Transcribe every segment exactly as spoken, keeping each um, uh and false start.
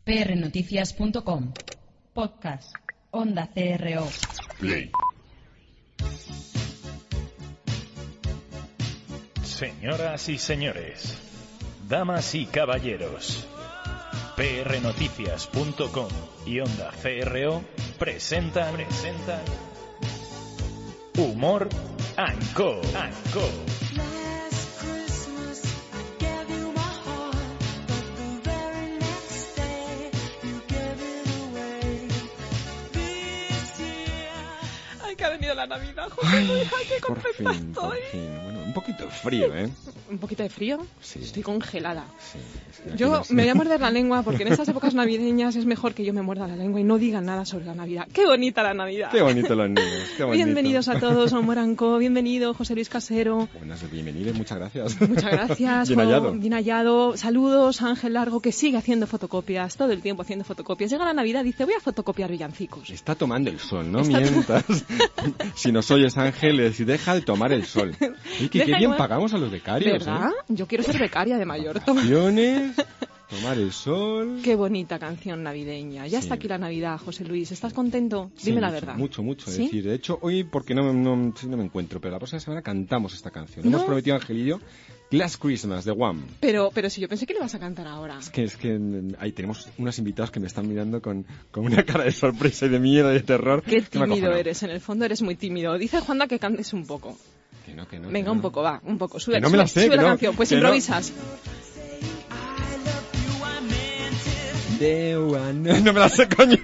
p r noticias punto com. Podcast. Onda C R O. Play. Señoras y señores, damas y caballeros, p r noticias punto com y Onda C R O presentan, presentan Humor and Co. and Co. Que ha venido la Navidad, joder, hija, qué Por contenta fin, por estoy. fin. Bueno, un poquito de frío, ¿eh? ¿Un poquito de frío? Sí. Estoy congelada. Sí, es que aquí Yo no sé. me voy a morder la lengua porque en estas épocas navideñas es mejor que yo me muerda la lengua y no digan nada sobre la Navidad. ¡Qué bonita la Navidad! Qué bonito los niños, qué bonito. Bienvenidos a todos a Humor and Co. Bienvenido, José Luis Casero. Buenas, bienvenidos, muchas gracias. Muchas gracias. Bien hallado. Bien hallado. Saludos a Ángel Largo, que sigue haciendo fotocopias, todo el tiempo haciendo fotocopias. Llega la Navidad y dice, voy a fotocopiar villancicos. Está tomando el sol, no Está mientas. Si nos oyes, Ángeles, deja de tomar el sol. Y que Deja qué bien igual. pagamos a los becarios, ¿Verdad? ¿eh? Yo quiero ser becaria de mayor. Toma. Vacaciones, tomar el sol. Qué bonita canción navideña. Ya Sí. está aquí la Navidad, José Luis. ¿Estás contento? Sí, Dime la mucho, verdad. Mucho, mucho. ¿Sí? Es decir, de hecho, hoy, porque no, no, sí, no me encuentro, pero la próxima semana cantamos esta canción. ¿No? Hemos prometido, Ángel y yo, Last Christmas, de Wham. Pero, pero si yo pensé que le vas a cantar ahora. Es que, es que mm, ahí tenemos unos invitados que me están mirando con, con una cara de sorpresa y de miedo y de terror. Qué que me ha tímido acojonado. eres, en el fondo eres muy tímido. Dice Juanda que cantes un poco. Que no, que no, Venga, que un no. poco, va, un poco. Sube, Que no me sube- la sé, sube que la no, canción, pues que no. improvisas. De one- No me la sé, coño.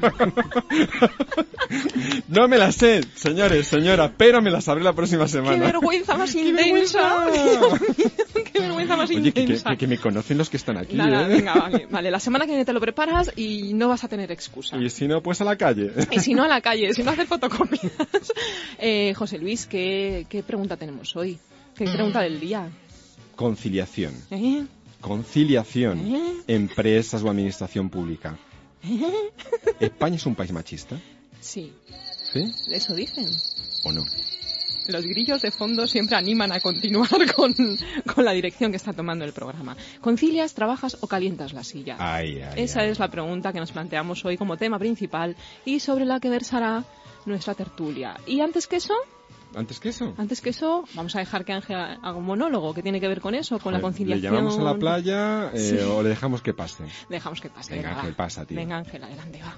No me la sé, señores, señora, pero me la sabré la próxima ¡Qué semana. vergüenza más ¡Qué intensa! vergüenza! Dios mío, ¡qué vergüenza más Oye, que, que, intensa! que- que me conocen los que están aquí, Nada, ¿eh? venga, vale, vale. La semana que viene te lo preparas y no vas a tener excusa. Y si no, pues a la calle. Y si no, a la calle, si no, hacer fotocopias. Eh, José Luis, ¿qué, ¿qué pregunta tenemos hoy? ¿Qué pregunta del día? Conciliación. ¿Eh? Conciliación. ¿Eh? Empresas o administración pública. ¿Eh? ¿España es un país machista? Sí, ¿Sí? eso dicen. ¿O no? Los grillos de fondo siempre animan a continuar con, con la dirección que está tomando el programa. ¿Concilias, trabajas o calientas la silla? Ay, ay, Esa ay. es la pregunta que nos planteamos hoy como tema principal y sobre la que versará nuestra tertulia. Y antes que eso, ¿Antes que eso? antes que eso, vamos a dejar que Ángel haga un monólogo que tiene que ver con eso, con la Joder, conciliación. ¿Le llamamos a la playa eh, Sí. o le dejamos que pase? Dejamos que pase. Venga, venga, Ángel, va. pasa, tío. Venga, Ángel, adelante, va.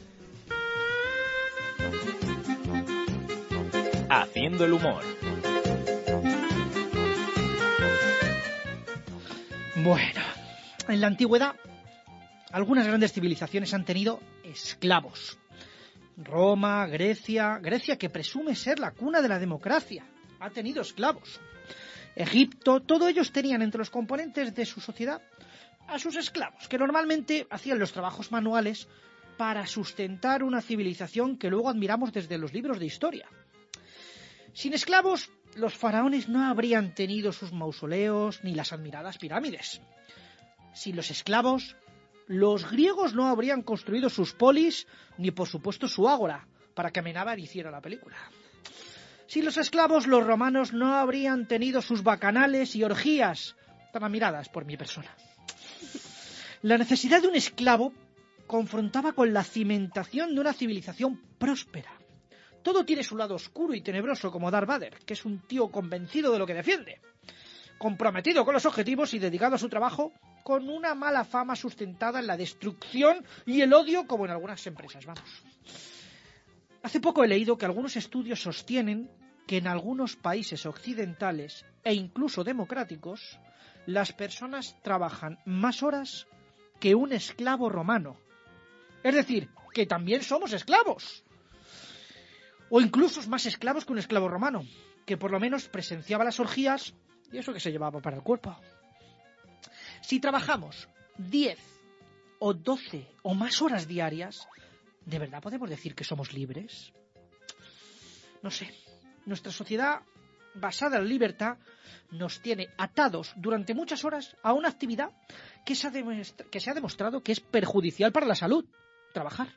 Haciendo el humor. Bueno, en la antigüedad, algunas grandes civilizaciones han tenido esclavos. Roma, Grecia, Grecia que presume ser la cuna de la democracia, ha tenido esclavos. Egipto, todos ellos tenían entre los componentes de su sociedad a sus esclavos, que normalmente hacían los trabajos manuales para sustentar una civilización que luego admiramos desde los libros de historia. Sin esclavos, los faraones no habrían tenido sus mausoleos ni las admiradas pirámides. Sin los esclavos, los griegos no habrían construido sus polis ni, por supuesto, su ágora, para que Amenábar hiciera la película. Sin los esclavos, los romanos no habrían tenido sus bacanales y orgías tan admiradas por mi persona. La necesidad de un esclavo confrontaba con la cimentación de una civilización próspera. Todo tiene su lado oscuro y tenebroso, como Darth Vader, que es un tío convencido de lo que defiende, comprometido con los objetivos y dedicado a su trabajo, con una mala fama sustentada en la destrucción y el odio, como en algunas empresas, vamos. Hace poco he leído que algunos estudios sostienen que en algunos países occidentales e incluso democráticos, las personas trabajan más horas que un esclavo romano. Es decir, que también somos esclavos. O incluso más esclavos que un esclavo romano, que por lo menos presenciaba las orgías y eso que se llevaba para el cuerpo. Si trabajamos diez o doce o más horas diarias, ¿de verdad podemos decir que somos libres? No sé. Nuestra sociedad, basada en la libertad, nos tiene atados durante muchas horas a una actividad que se ha, demostra- que se ha demostrado que es perjudicial para la salud, trabajar.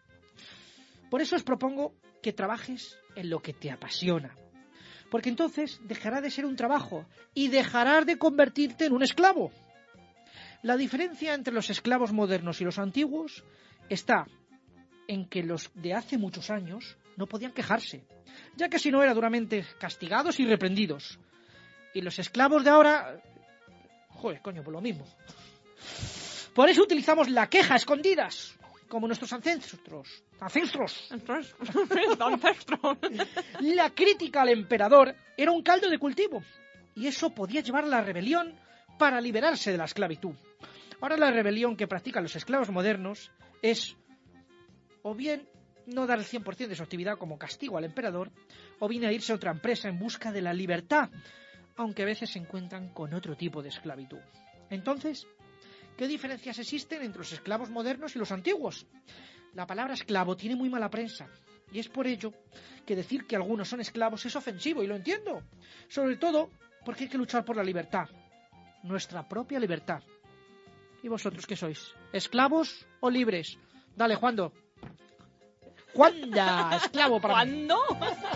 Por eso os propongo que trabajes en lo que te apasiona, porque entonces dejará de ser un trabajo y dejarás de convertirte en un esclavo. La diferencia entre los esclavos modernos y los antiguos está en que los de hace muchos años no podían quejarse, ya que si no eran duramente castigados y reprendidos. Y los esclavos de ahora... Joder, coño, por lo mismo. Por eso utilizamos la queja a escondidas, como nuestros ancestros. ¡Ancestros! ¡Ancestros! La crítica al emperador era un caldo de cultivo, y eso podía llevar a la rebelión para liberarse de la esclavitud. Ahora la rebelión que practican los esclavos modernos es, o bien, no dar el cien por ciento de su actividad como castigo al emperador, o bien a irse a otra empresa en busca de la libertad, aunque a veces se encuentran con otro tipo de esclavitud. Entonces, ¿qué diferencias existen entre los esclavos modernos y los antiguos? La palabra esclavo tiene muy mala prensa, y es por ello que decir que algunos son esclavos es ofensivo, y lo entiendo. Sobre todo porque hay que luchar por la libertad, nuestra propia libertad. ¿Y vosotros qué sois? ¿Esclavos o libres? Dale, Juando. ¿Cuándo? Esclavo para mí. ¿Cuándo?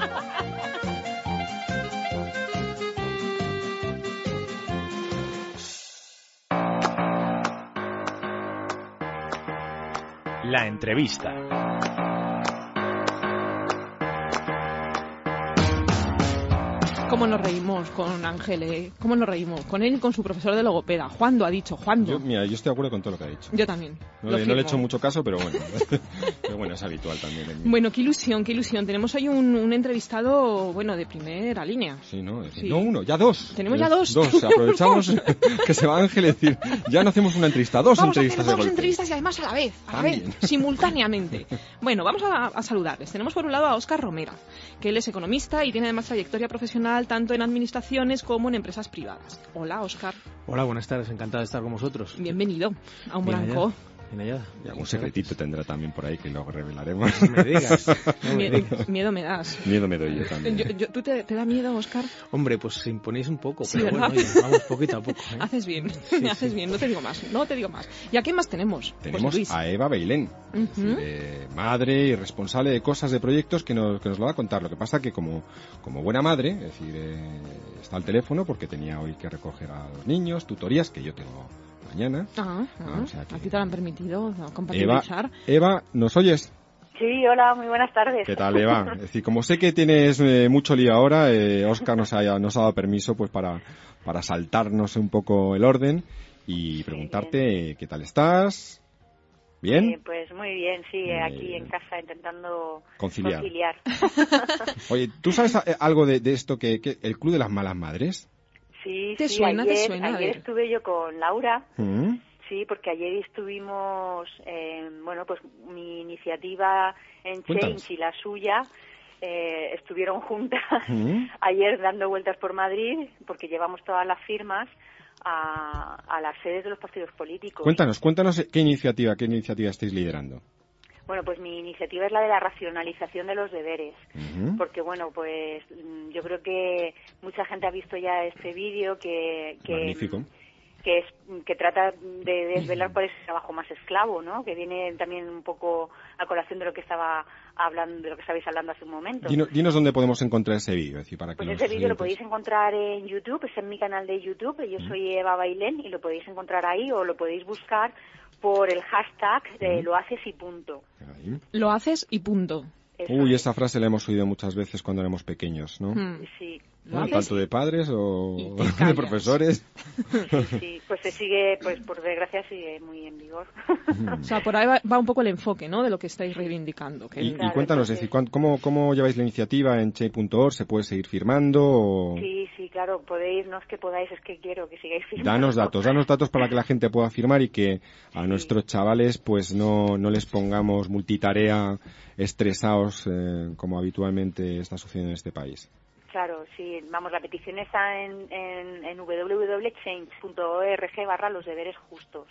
La entrevista. ¿Cómo nos reímos con Ángel? Eh? ¿Cómo nos reímos? Con él y con su profesor de logopeda. Juando ha dicho, Juando. Yo, mira, yo estoy de acuerdo con todo lo que ha dicho. Yo también. No, le, no le he hecho mucho caso, pero bueno. Pero bueno, es habitual también. En mí. Bueno, qué ilusión, qué ilusión. Tenemos hoy un, un entrevistado, bueno, de primera línea. Sí, ¿no? Sí. No uno, ya dos. Tenemos ya dos. Dos. Aprovechamos que se va Ángel y decir, ya no hacemos una entrevista, dos vamos entrevistas a hacer de dos golpe. entrevistas y además a la vez, a la También. vez, simultáneamente. Bueno, vamos a, a saludarles. Tenemos por un lado a Óscar Romera, que él es economista y tiene además trayectoria profesional tanto en administraciones como en empresas privadas. Hola, Óscar. Hola, buenas tardes, encantado de estar con vosotros. Bienvenido a un Bien blanco. hallada, bien hallada. Y algún secretito tendrá también por ahí que luego revelaremos. No me digas. No me Miedo, digas. miedo me das. Miedo me doy yo también. Yo- yo- ¿Tú te, te da miedo, Óscar? Hombre, pues se imponéis un poco, Sí, pero ¿verdad? bueno, oye, vamos poquito a poco. ¿eh? Haces bien, Sí, haces sí. bien, no te digo más, no te digo más. ¿Y a quién más tenemos? Tenemos José Luis. a Eva Beilén, Ujú. es decir, eh, madre y responsable de cosas, de proyectos que nos, que nos lo va a contar. Lo que pasa que como, como buena madre, es decir, eh, está al teléfono porque tenía hoy que recoger a los niños, tutorías que yo tengo mañana. Ah, ah, Ah, o sea que- ¿a ti te lo han permitido no, Eva, compatibilizar? Eva, ¿nos oyes? Sí, hola, muy buenas tardes. ¿Qué tal, Eva? Es decir, como sé que tienes eh, mucho lío ahora, eh, Óscar nos ha, nos ha dado permiso pues para, para saltarnos un poco el orden y preguntarte qué tal estás. ¿Bien? Eh, pues muy bien, sí, Muy aquí bien. en casa intentando Conciliar. conciliar. Oye, ¿tú sabes eh, algo de, de esto que, que el Club de las Malas Madres? Sí, ¿Te sí, suena, te ayer, suena? A ayer ver. estuve yo con Laura, ¿Mm? sí, porque ayer estuvimos, eh, bueno, pues mi iniciativa en Cuéntanos. Change y la suya eh, estuvieron juntas ¿Mm? ayer dando vueltas por Madrid, porque llevamos todas las firmas a, a las sedes de los partidos políticos. Cuéntanos, cuéntanos qué iniciativa, qué iniciativa estáis liderando. Bueno, pues mi iniciativa es la de la racionalización de los deberes. Ujú. Porque, bueno, pues mm, yo creo que mucha gente ha visto ya este vídeo que, que, Magnífico. que, es, que trata de desvelar cuál es el trabajo más esclavo, ¿no? Que viene también un poco a colación de lo que estaba hablando, de lo que estabais hablando hace un momento. Dinos, dinos dónde podemos encontrar ese vídeo, es decir, para que Pues los ese vídeo lo oyentes- podéis encontrar en YouTube, es en mi canal de YouTube, yo soy Eva Bailén y lo podéis encontrar ahí o lo podéis buscar por el hashtag de lo haces y punto. Ahí. Lo haces y punto. Eso Uy, es. esa frase la hemos oído muchas veces cuando éramos pequeños, ¿no? Hmm. Sí. Lo ¿No? haces Tanto de padres o y te de callas. profesores. Sí, pues se sigue, pues por desgracia sigue muy en vigor. O sea, por ahí va, va un poco el enfoque, ¿no?, de lo que estáis reivindicando. Que Y, y Claro, cuéntanos, es entonces- decir, ¿cuán- ¿cómo, ¿cómo lleváis la iniciativa en che punto org? ¿Se puede seguir firmando? O... Sí, sí, claro, podéis, no es que podáis, es que quiero que sigáis firmando. Danos datos, danos datos para que la gente pueda firmar y que a Sí. nuestros chavales pues no, no les pongamos multitarea estresados eh, como habitualmente está sucediendo en este país. Claro, sí, vamos, la petición está en, en, en w w w punto change punto org barra los deberes justos.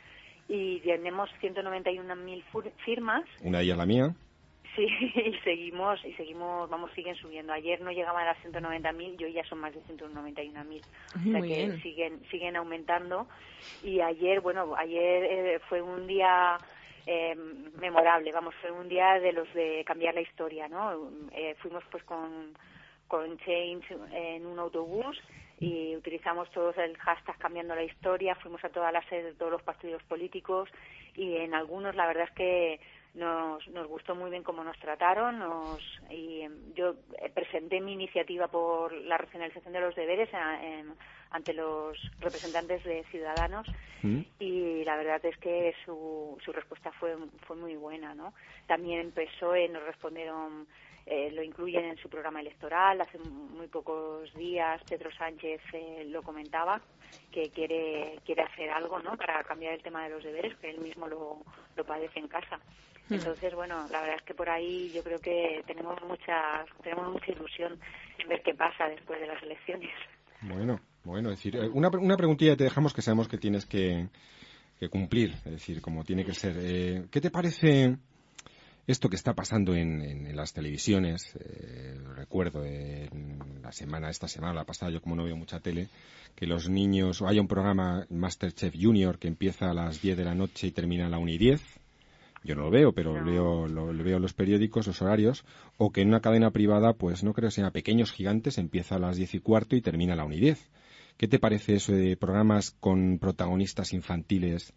Y tenemos ciento noventa y una mil fur- firmas. Una de ellas la mía. Sí, y seguimos, y seguimos, vamos, siguen subiendo. Ayer no llegaban a las ciento noventa mil, y hoy ya son más de ciento noventa y una mil. O sea Muy que bien. siguen, siguen aumentando. Y ayer, bueno, ayer eh, fue un día eh, memorable, vamos, fue un día de los de cambiar la historia, ¿no? Eh, fuimos pues con, con Change en un autobús y utilizamos todos el hashtag Cambiando la Historia, fuimos a todas las sedes de todos los partidos políticos y en algunos la verdad es que nos, nos gustó muy bien cómo nos trataron nos, y yo presenté mi iniciativa por la racionalización de los deberes en, en, ante los representantes de Ciudadanos ¿Mm? Y la verdad es que su, su respuesta fue, fue muy buena, ¿no? También P S O E nos respondieron. Eh, lo incluyen en su programa electoral. Hace muy pocos días Pedro Sánchez eh, lo comentaba, que quiere quiere hacer algo, ¿no?, para cambiar el tema de los deberes, que él mismo lo, lo padece en casa. Entonces, bueno, la verdad es que por ahí yo creo que tenemos mucha tenemos mucha ilusión en ver qué pasa después de las elecciones. Bueno, bueno, es decir, una, una preguntilla te dejamos que sabemos que tienes que, que cumplir, es decir, como tiene que ser. Eh, ¿Qué te parece esto que está pasando en, en, en las televisiones? Eh, recuerdo en la semana, esta semana, la pasada, yo como no veo mucha tele, que los niños, o haya un programa Masterchef Junior que empieza a las diez de la noche y termina a la una y diez. Yo no lo veo, pero no. leo, lo, lo veo en los periódicos, los horarios, o que en una cadena privada, pues no creo que sea Pequeños Gigantes, empieza a las diez y cuarto y termina a la una y diez. ¿Qué te parece eso de programas con protagonistas infantiles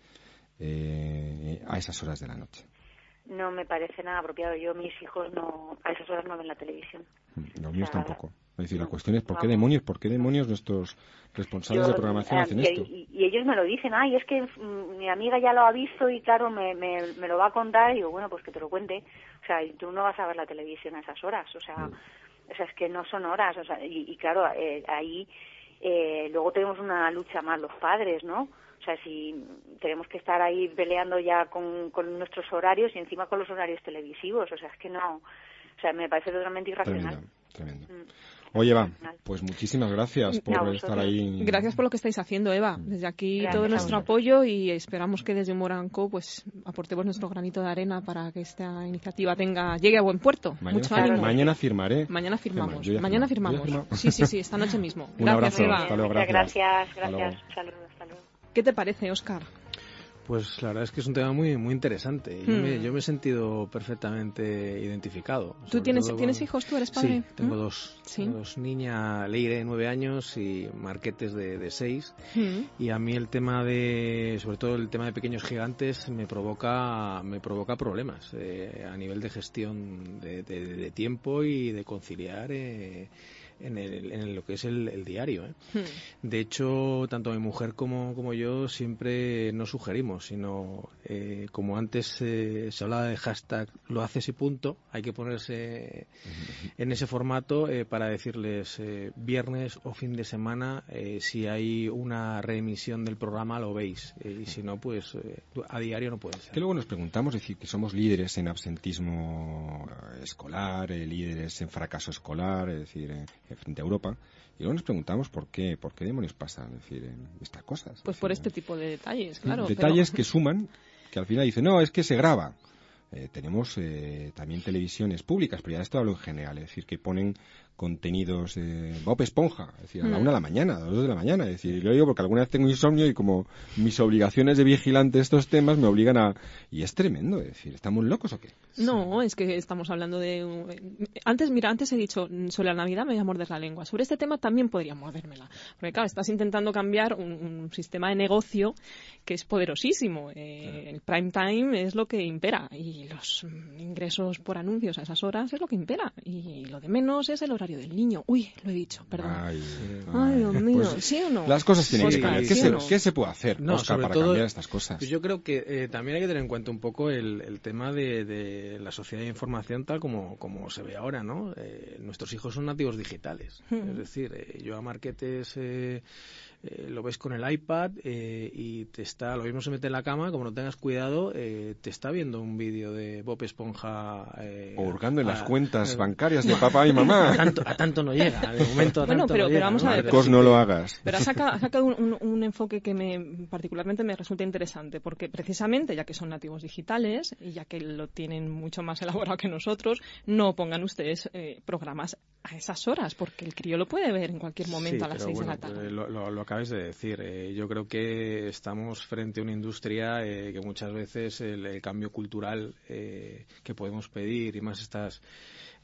eh, a esas horas de la noche? No me parece nada apropiado. Yo, mis hijos, no a esas horas no ven la televisión. Los míos o sea, tampoco. Es decir, la cuestión es ¿por qué demonios, por qué demonios nuestros responsables Yo, de programación eh, hacen y, esto? Y, y ellos me lo dicen, ay, es que mm, mi amiga ya lo ha visto y claro, me, me, me lo va a contar y digo, bueno, pues que te lo cuente. O sea, y tú no vas a ver la televisión a esas horas. O sea, mm. o sea es que no son horas. O sea, y, y claro, eh, ahí eh, luego tenemos una lucha más los padres, ¿no? O sea, si tenemos que estar ahí peleando ya con, con nuestros horarios y encima con los horarios televisivos, o sea, es que no, o sea, me parece totalmente irracional. Tremendo, tremendo. Mm. Oye, Eva, pues muchísimas gracias por no, estar ahí. Gracias por lo que estáis haciendo, Eva. Desde aquí gracias todo nuestro apoyo y esperamos que desde Humor and Co pues aportemos nuestro granito de arena para que esta iniciativa tenga llegue a buen puerto. Mañana, Mucho ánimo. Mañana firmaré. Mañana firmamos. Mañana firmamos. Sí, sí, sí, esta noche mismo. Un gracias, abrazo. Eva. Hasta luego, gracias. Gracias, gracias. Hasta luego, hasta luego. ¿Qué te parece, Óscar? Pues la verdad es que es un tema muy muy interesante. Yo, hmm. me, yo me he sentido perfectamente identificado. ¿Tú tienes, ¿tienes con... hijos? ¿Tú eres padre? Sí, tengo ¿Mm? dos. ¿Sí? Tengo dos niñas, Leire de nueve años y Marquetes de, de seis. Hmm. Y a mí el tema de, sobre todo el tema de Pequeños Gigantes, me provoca me provoca problemas eh, a nivel de gestión de, de, de tiempo y de conciliar. Eh, En, el, en lo que es el, el diario. ¿eh? Hmm. De hecho, tanto mi mujer como, como yo siempre no sugerimos, sino eh, como antes eh, se hablaba de hashtag lo haces y punto, hay que ponerse en ese formato eh, para decirles eh, viernes o fin de semana, eh, si hay una reemisión del programa lo veis, eh, y si no, pues eh, a diario no puede ser. Que luego nos preguntamos, es decir, que somos líderes en absentismo escolar, eh, líderes en fracaso escolar, es decir, eh, frente a Europa, y luego nos preguntamos por qué, por qué demonios pasan, es decir, estas cosas. Pues decir, por este tipo de detalles, claro. Detalles pero... que suman, que al final dicen, no, es que se graba. Eh, tenemos eh, también televisiones públicas, pero ya esto hablo en general, es decir, que ponen contenidos eh, Bob Esponja, es decir, a la una de la mañana, a las dos de la mañana, es decir, y lo digo porque alguna vez tengo insomnio y como mis obligaciones de vigilante de estos temas me obligan a... Y es tremendo, es decir, ¿estamos locos o qué? No, sí. Es que estamos hablando de... Antes, mira, antes he dicho, sobre la Navidad me voy a morder la lengua, sobre este tema también podría mordérmela, porque claro, estás intentando cambiar un, un sistema de negocio que es poderosísimo, eh, el prime time es lo que impera, y los ingresos por anuncios a esas horas es lo que impera, y lo de menos es el horario del niño. Uy, lo he dicho, perdón. Ay, ay Dios mío, pues, ¿sí o no? Las cosas tienen que cambiar. ¿Qué, ¿sí se, no? ¿Qué se puede hacer, no, Óscar, para todo, cambiar estas cosas? Pues yo creo que eh, también hay que tener en cuenta un poco el, el tema de, de la sociedad de información tal como, como se ve ahora, ¿no? Eh, nuestros hijos son nativos digitales. Mm. Es decir, eh, yo a Marquetes... Eh, Eh, lo ves con el iPad eh, y te está, lo mismo se mete en la cama, como no tengas cuidado, eh, te está viendo un vídeo de Bob Esponja eh, o hurgando en a, las cuentas a, bancarias de papá y mamá. A tanto, a tanto no llega, de momento a bueno, tanto pero, no pero llega. Vamos a ver, Marcos, no lo hagas. Pero ha sacado, ha sacado un, un, un enfoque que me particularmente me resulta interesante, porque precisamente, ya que son nativos digitales y ya que lo tienen mucho más elaborado que nosotros, no pongan ustedes eh, programas a esas horas, porque el crío lo puede ver en cualquier momento sí, a las seis bueno, de la tarde. Lo, lo, lo acabas de decir. Eh, yo creo que estamos frente a una industria eh, que muchas veces el, el cambio cultural eh, que podemos pedir y más estas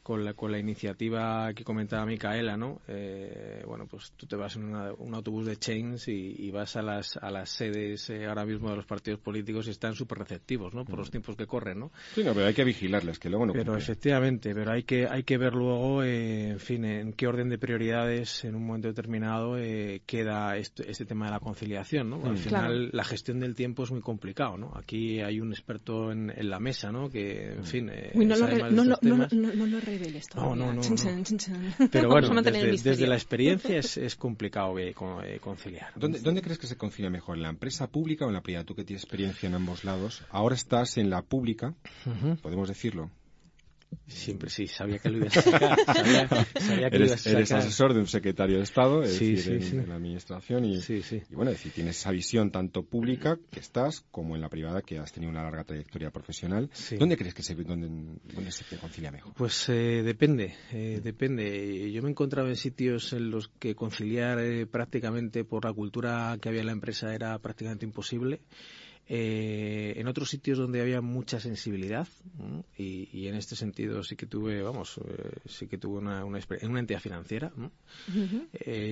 con la, con la iniciativa que comentaba Micaela, ¿no? Eh, bueno, pues tú te vas en una, un autobús de Chains y, y vas a las a las sedes eh, ahora mismo de los partidos políticos y están súper receptivos, ¿no? Por los tiempos que corren, ¿no? Sí, no, pero hay que vigilarles, que luego no Pero cumplen. efectivamente, pero hay que hay que ver luego, eh, en fin, en qué orden de prioridades en un momento determinado eh, queda este, este tema de la conciliación, ¿no? Al Mm. final Claro. la gestión del tiempo es muy complicado, ¿no? Aquí hay un experto en, en la mesa, ¿no? Que, en fin, eh, Uy, no, lo sabe re- más de no, lo, estos no, temas. no, no lo reveles No, todavía. no, no, Chin, no. chin, chin, chin. Pero Vamos bueno, a mantener el desde, misterio. desde la experiencia es, es complicado eh, con- eh, conciliar. ¿Dónde, ¿Dónde crees que se concilia mejor? ¿En la empresa pública o en la privada? Tú que tienes experiencia en ambos lados. Ahora estás en la pública, Ujú. podemos decirlo. Siempre sí, sabía que lo ibas a sacar. Sabía, sabía que lo ibas Eres, a eres sacar. asesor de un secretario de Estado, es Sí, decir, sí, en, sí. en la administración y, Sí, sí. y bueno, es decir, tienes esa visión tanto pública que estás como en la privada que has tenido una larga trayectoria profesional. Sí. ¿Dónde crees que se dónde, dónde se te concilia mejor? Pues eh, depende, eh, depende. Yo me he encontrado en sitios en los que conciliar eh, prácticamente por la cultura que había en la empresa era prácticamente imposible. Eh, en otros sitios donde había mucha sensibilidad, ¿no? y, y en este sentido sí que tuve, vamos, eh, sí que tuve una, una, exper- en una entidad financiera, ¿no? Ujú.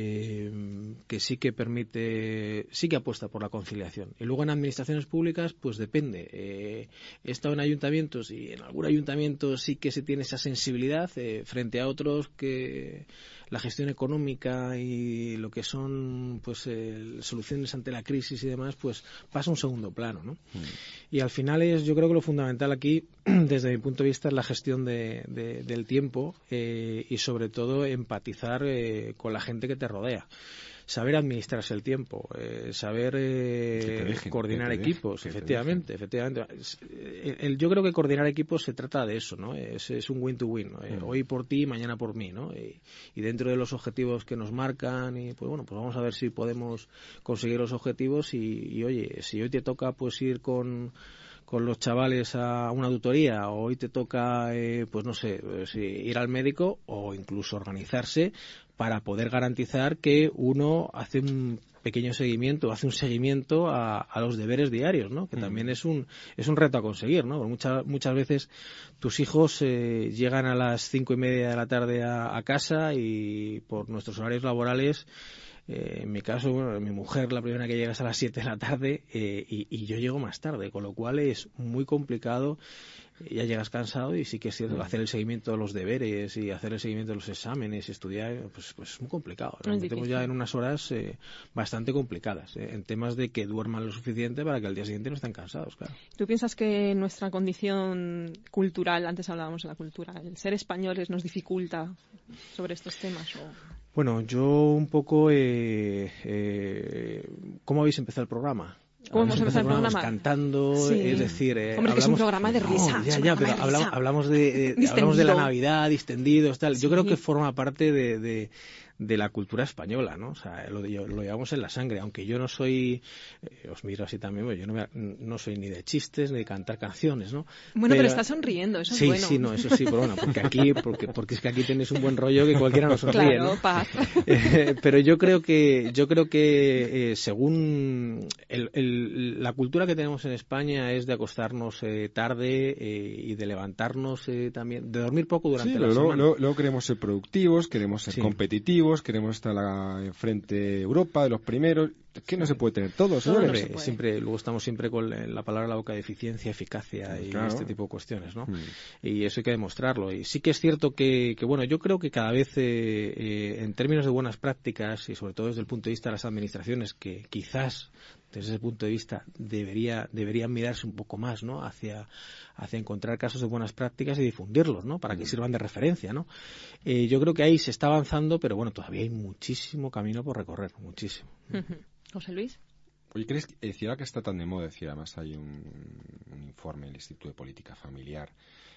eh, que sí que permite, sí que apuesta por la conciliación. Y luego en administraciones públicas, pues depende. Eh, he estado en ayuntamientos y en algún ayuntamiento sí que se tiene esa sensibilidad eh, frente a otros que la gestión económica y lo que son pues eh, soluciones ante la crisis y demás, pues pasa a un segundo plano, ¿no? Mm. Y al final es, yo creo que lo fundamental aquí, desde mi punto de vista, es la gestión de, de, del tiempo eh, y sobre todo empatizar eh, con la gente que te rodea. Saber administrarse el tiempo, eh, saber eh, dejen, coordinar que te equipos, dejen, efectivamente, efectivamente. El, el, yo creo que coordinar equipos se trata de eso, ¿no? Es, es un win-to-win, ¿no? Eh, Mm. hoy por ti, mañana por mí, ¿no? Y, y dentro de los objetivos que nos marcan, y pues bueno, pues vamos a ver si podemos conseguir los objetivos y, y oye, si hoy te toca pues ir con con los chavales a una tutoría o hoy te toca, eh, pues no sé, pues, ir al médico o incluso organizarse para poder garantizar que uno hace un pequeño seguimiento, hace un seguimiento a, a los deberes diarios, ¿no? Que mm. también es un es un reto a conseguir, ¿no? Porque muchas muchas veces tus hijos eh, llegan a las cinco y media de la tarde a, a casa y por nuestros horarios laborales Eh, en mi caso, bueno, mi mujer la primera que llega es a las siete de la tarde eh, y, y yo llego más tarde, con lo cual es muy complicado. Ya llegas cansado y sí que es cierto, hacer el seguimiento de los deberes y hacer el seguimiento de los exámenes, estudiar, pues, pues es muy complicado. Nos metemos ya en unas horas eh, bastante complicadas, eh, en temas de que duerman lo suficiente para que al día siguiente no estén cansados, claro. ¿Tú piensas que nuestra condición cultural, antes hablábamos de la cultura, el ser españoles nos dificulta sobre estos temas? O... Bueno, yo un poco... Eh, eh, ¿Cómo habéis empezado el programa? ¿Cómo hemos empezado el programa? Cantando, sí. Es decir... Eh, Hombre, hablamos, que es un programa de risa. No, ya, ya, pero hablamos, hablamos, de, de, hablamos de la Navidad, distendidos, tal. Sí. Yo creo que forma parte de... de de la cultura española, ¿no? O sea, lo, lo llevamos en la sangre, aunque yo no soy, eh, os miro así también, yo no, me, no soy ni de chistes ni de cantar canciones, ¿no? Bueno, pero, pero está sonriendo, eso sí, es bueno. Sí, sí, no, eso sí, pero bueno, porque aquí, porque, porque es que aquí tenéis un buen rollo que cualquiera nos sonríe, claro, ¿no? paz. Eh, pero yo creo que, yo creo que eh, según el, el, la cultura que tenemos en España es de acostarnos eh, tarde eh, y de levantarnos eh, también, de dormir poco durante sí, la luego, semana. Luego, luego queremos ser productivos, queremos ser sí. competitivos, queremos estar la, frente de Europa, de los primeros. Que no se puede tener todo, señores. Siempre, siempre, luego estamos siempre con la palabra a la boca de eficiencia, eficacia y claro. este tipo de cuestiones, ¿no? Mm. Y eso hay que demostrarlo. Y sí que es cierto que, que bueno, yo creo que cada vez, eh, eh, en términos de buenas prácticas y sobre todo desde el punto de vista de las administraciones, que quizás desde ese punto de vista debería deberían mirarse un poco más, ¿no? Hacia hacia encontrar casos de buenas prácticas y difundirlos, ¿no? Para que sirvan de referencia, ¿no? Eh, yo creo que ahí se está avanzando, pero bueno, todavía hay muchísimo camino por recorrer, muchísimo. Uh-huh. José Luis. Oye, ¿crees que decir ahora que está tan de moda? Decir, además hay un, un informe del Instituto de Política Familiar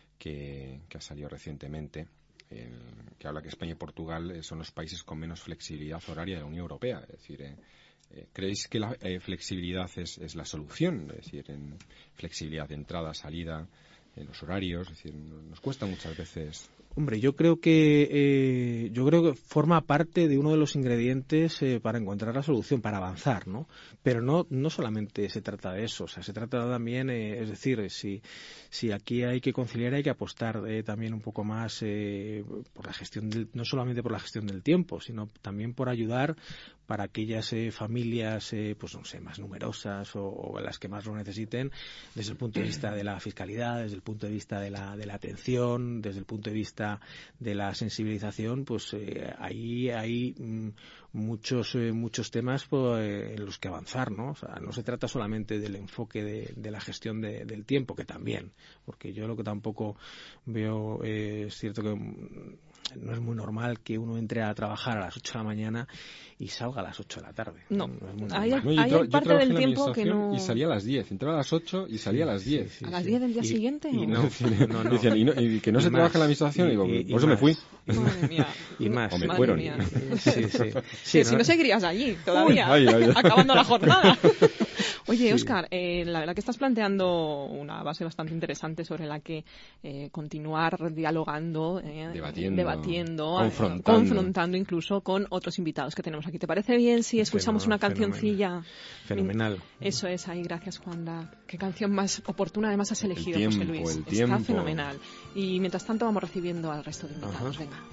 que, que ha salido recientemente, eh, que habla que España y Portugal son los países con menos flexibilidad horaria de la Unión Europea. Es decir, eh, eh, ¿creéis que la eh, flexibilidad es, es la solución? Es decir, en flexibilidad de entrada, salida, en los horarios. Es decir, nos cuesta muchas veces. Hombre, yo creo que eh, yo creo que forma parte de uno de los ingredientes eh, para encontrar la solución, para avanzar, ¿no? Pero no no solamente se trata de eso, o sea, se trata también, eh, es decir, si si aquí hay que conciliar, hay que apostar eh, también un poco más eh, por la gestión del, no solamente por la gestión del tiempo, sino también por ayudar para aquellas eh, familias, eh, pues no sé, más numerosas o, o las que más lo necesiten, desde el punto de vista de la fiscalidad, desde el punto de vista de la de la atención, desde el punto de vista de la sensibilización, pues eh, ahí hay mm, muchos eh, muchos temas pues, eh, en los que avanzar, ¿no? O sea, no se trata solamente del enfoque de, de la gestión de, del tiempo, que también, porque yo lo que tampoco veo eh, es cierto que mm, no es muy normal que uno entre a trabajar a las ocho de la mañana y salga a las ocho de la tarde. No, no es hay, no, yo hay tra- parte yo del en la tiempo que no... Y salía a las diez, entraba a las ocho y salía a las diez. Sí, sí, ¿A las sí. diez del día Y- siguiente? y o? no, no, no. Decían, y, no- y que no Y se más. trabaja en la administración, y, digo, Y- y- por y eso me más. fui. Madre mía. Y más. O me Madre fueron. mía. Sí, sí. Sí, Sí, si ¿no? no seguirías allí todavía, Ay, ay, ay. acabando la jornada. Oye, Sí. Óscar, eh, la verdad que estás planteando una base bastante interesante sobre la que eh, continuar dialogando, eh, Debatiendo, debatiendo, confrontando. eh, confrontando incluso con otros invitados que tenemos aquí. ¿Te parece bien si escuchamos Fenómeno, una cancioncilla? Fenomenal. Eso es, ahí, gracias, Juanda. Qué canción más oportuna además has elegido, tiempo, José Luis. el Está tiempo. fenomenal. Y mientras tanto vamos recibiendo al resto de invitados. Ajá. Venga.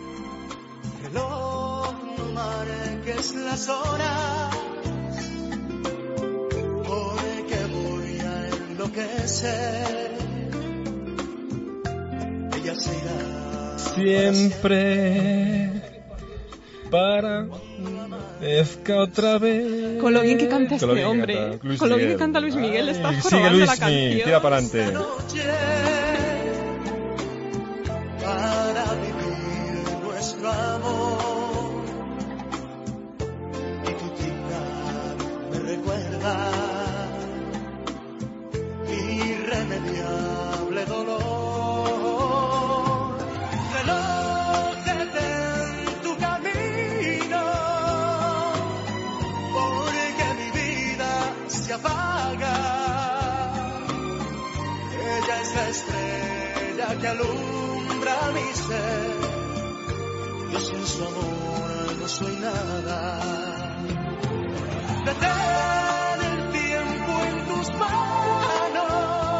Reloj, no marques las horas, porque voy a enloquecer. Ella se irá Siempre para Esca otra vez. Con lo bien que canta Con lo este bien que hombre, canta Luis con lo bien que Miguel. canta Luis Miguel, está Ay, jorobando sigue la Luismi, canción. tira para adelante. noche para vivir nuestro amor. Y tu tic me recuerda irremediable dolor. Reloj, detén tu camino, porque mi vida se apaga. Ella es la estrella que alumbra mi ser. Yo sin su amor no soy nada. Detén el tiempo en tus manos.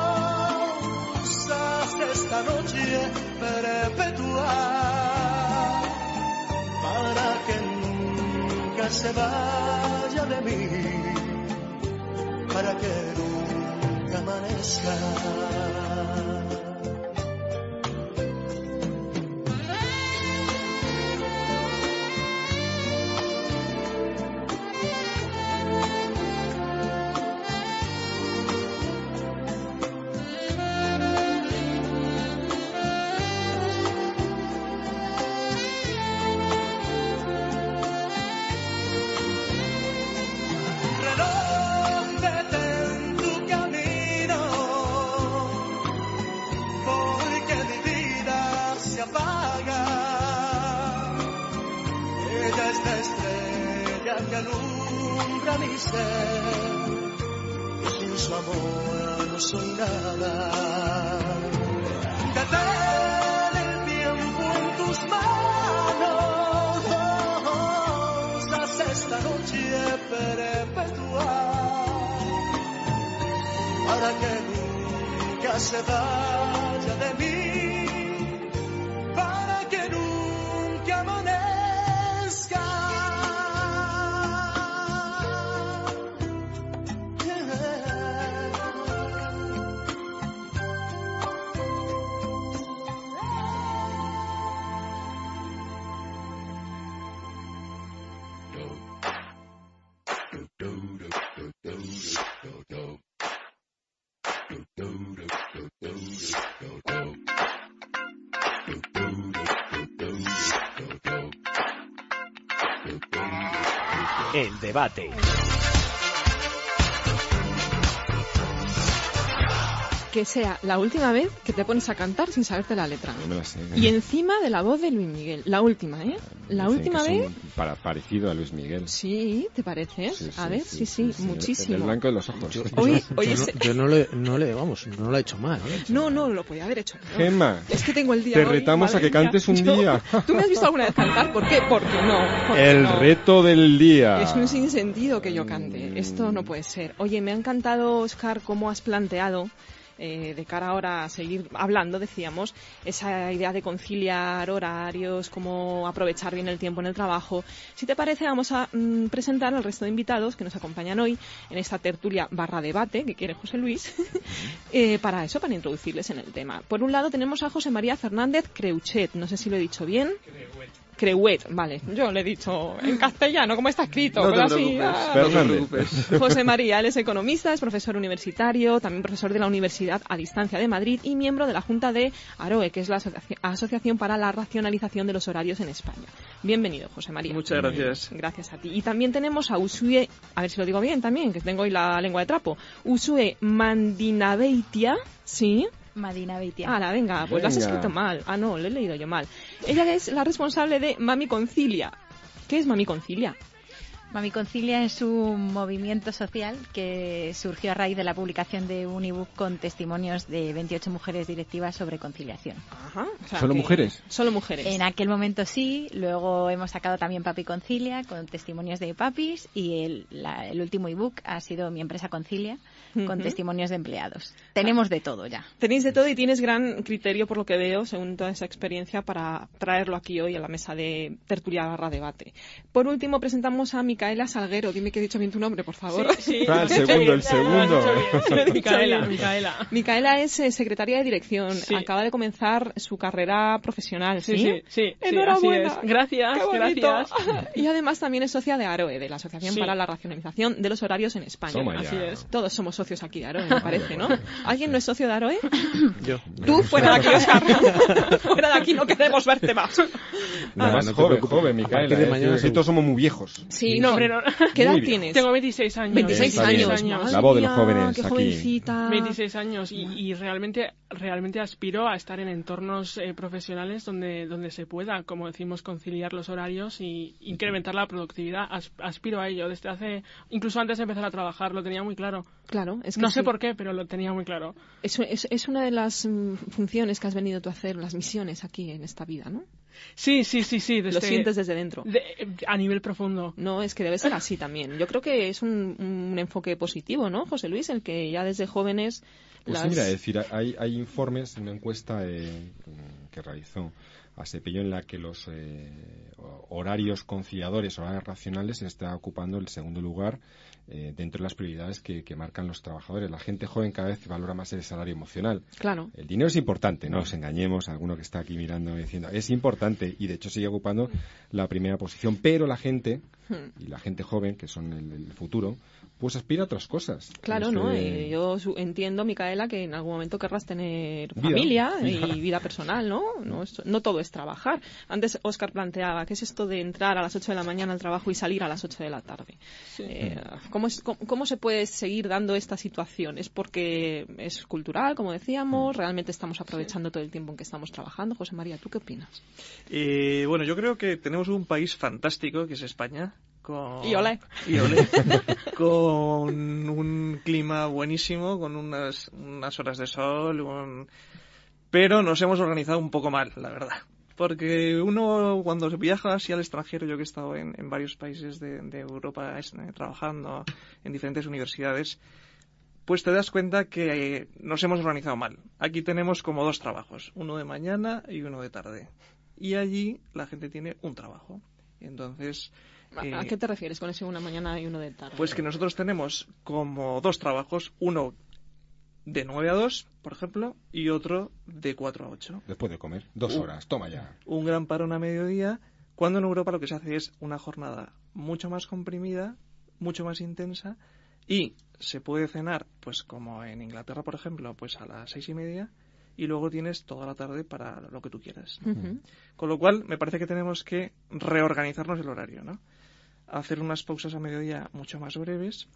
Haz esta noche perpetua, para que nunca se vaya de mí, para que nunca amanezca. Reloj, detén tu camino, porque mi vida se apaga. Ella es la estrella que alumbra mi ser. Y sin su amor no soy nada. Detén el tiempo en tus manos. Haz esta noche perpetua, para que nunca se vaya de mí, para que nunca amanezca. El debate. que sea la última vez que te pones a cantar sin saberte la letra. No me la sé. Y encima de la voz de Luis Miguel. La última, ¿eh? La Dicen última que es vez... un para, parecido a Luis Miguel. Sí, ¿te parece? Sí, sí, a ver, sí, sí, sí, muchísimo. El blanco de los ojos. Yo, Oye, yo- oye, yo no, se- yo no le, no le, vamos, no lo he hecho mal. No, lo he hecho No, mal. no, lo podía haber hecho. ¿no? Gemma, Es que tengo el día te hoy, retamos a madre que mía. cantes un Yo- día. ¿Tú me has visto alguna vez cantar? ¿Por qué? Porque no. porque El no. reto del día. Es un sinsentido que yo cante. Esto no puede ser. Oye, me ha encantado, Óscar, cómo has planteado, eh, de cara ahora a seguir hablando, decíamos, esa idea de conciliar horarios, cómo aprovechar bien el tiempo en el trabajo. Si te parece, vamos a mm, presentar al resto de invitados que nos acompañan hoy en esta tertulia barra debate que quiere José Luis, eh, para eso, para introducirles en el tema. Por un lado tenemos a José María Fernández Creuchet, no sé si lo he dicho bien. Creuet, vale, yo le he dicho en castellano, ¿cómo está escrito? No te Pero así, preocupes, ah. no te Fernández. preocupes. José María, él es economista, es profesor universitario, también profesor de la Universidad a Distancia de Madrid y miembro de la Junta de AROE, que es la Asociación, Asociación para la Racionalización de los Horarios en España. Bienvenido, José María. Muchas gracias. Gracias a ti. Y también tenemos a Usue, a ver si lo digo bien también, que tengo hoy la lengua de trapo, Usue Mandinabeitia, ¿sí? Madina Beitia. Ah, venga, pues lo has Venga. escrito mal. Ah, no, lo he leído yo mal. Ella es la responsable de Mami Concilia. ¿Qué es Mami Concilia? Mami Concilia es un movimiento social que surgió a raíz de la publicación de un ebook con testimonios de veintiocho mujeres directivas sobre conciliación. Ajá. O sea ¿Solo que- mujeres? Solo mujeres. En aquel momento sí, luego hemos sacado también Papi Concilia con testimonios de papis y el, la- el último ebook ha sido Mi empresa Concilia con Ujú. testimonios de empleados. Tenemos de todo ya. Tenéis de todo y tienes gran criterio, por lo que veo, según toda esa experiencia, para traerlo aquí hoy a la mesa de tertulia barra debate. Por último, presentamos a Micaela Salguero. Dime que he dicho bien tu nombre, por favor. Sí, Ah, el segundo, el segundo. Micaela, Micaela. Micaela es eh, secretaria de dirección. Sí. Acaba de comenzar su carrera profesional, ¿sí? Sí, sí, sí, sí, Enhorabuena. así es. Gracias, Qué bonito. gracias. Y además también es socia de AROE, de la Asociación Sí. para la Racionalización de los Horarios en España. Toma ya. Así es. Todos somos socios aquí de AROE, me parece, ¿no? ¿Alguien no es socio de AROE? Yo. Tú, fuera de aquí, Óscar. Fuera de aquí, no queremos verte más. Nada más no te joven, preocupes. joven, A Micaela. partir de eh, mañana que seguro. todos somos muy viejos. Sí, No, hombre, no. ¿Qué edad Muy bien. tienes? Tengo veintiséis años. veintiséis Está bien. años. años. Madre La voz de los mía, jóvenes qué aquí. jovencita. veintiséis años y, y realmente realmente aspiro a estar en entornos eh, profesionales donde donde se pueda, como decimos, conciliar los horarios y incrementar la productividad. As- aspiro a ello desde hace, incluso antes de empezar a trabajar, lo tenía muy claro. Claro, es que No sé sí. por qué, pero lo tenía muy claro. Es, es, es una de las mm, funciones que has venido tú a hacer, las misiones aquí en esta vida, ¿no? Sí, sí, sí, sí. Lo desde- sientes desde dentro. de- a nivel profundo. No, es que debe ser así también. Yo creo que es un, un enfoque positivo, ¿no, José Luis? El que ya desde jóvenes... Pues las... sí, mira, es decir, hay, hay informes, una encuesta eh, que realizó ASEPELLO en la que los eh, horarios conciliadores, horarios racionales, está ocupando el segundo lugar eh, dentro de las prioridades que, que marcan los trabajadores. La gente joven cada vez valora más el salario emocional. Claro. El dinero es importante, no nos engañemos, alguno que está aquí mirando diciendo, es importante y de hecho sigue ocupando la primera posición, pero la gente, y la gente joven, que son el, el futuro, pues aspira a otras cosas. Claro, Este, ¿no? Eh, yo su- entiendo, Micaela, que en algún momento querrás tener Vida, familia vida. y vida personal, ¿no? No, es- no todo es trabajar. Antes Óscar planteaba, ¿qué es esto de entrar a las ocho de la mañana al trabajo y salir a las ocho de la tarde? Eh, ¿cómo, es- cómo, cómo se puede seguir dando esta situación? ¿Es porque es cultural, como decíamos? ¿Realmente estamos aprovechando todo el tiempo en que estamos trabajando? José María, ¿tú qué opinas? Eh, bueno, yo creo que tenemos un país fantástico, que es España. Con... Y olé. Y olé. Con un clima buenísimo, con unas, unas horas de sol, un... pero nos hemos organizado un poco mal, la verdad. Porque uno cuando se viaja así al extranjero, yo que he estado en, en varios países de, de Europa es- eh, trabajando en diferentes universidades, pues te das cuenta que eh, nos hemos organizado mal. Aquí tenemos como dos trabajos, uno de mañana y uno de tarde. Y allí la gente tiene un trabajo. Entonces... ¿A, eh, a qué te refieres con ese una mañana y uno de tarde? pues que nosotros tenemos como dos trabajos, uno de nueve a dos, por ejemplo, y otro de cuatro a ocho. Después de comer, dos Uh. horas, toma ya. Un gran parón a mediodía, cuando en Europa lo que se hace es una jornada mucho más comprimida, mucho más intensa, y se puede cenar, pues como en Inglaterra, por ejemplo, pues a las seis y media, y luego tienes toda la tarde para lo que tú quieras. Ujú. Con lo cual, me parece que tenemos que reorganizarnos el horario, ¿no? Hacer unas pausas a mediodía mucho más breves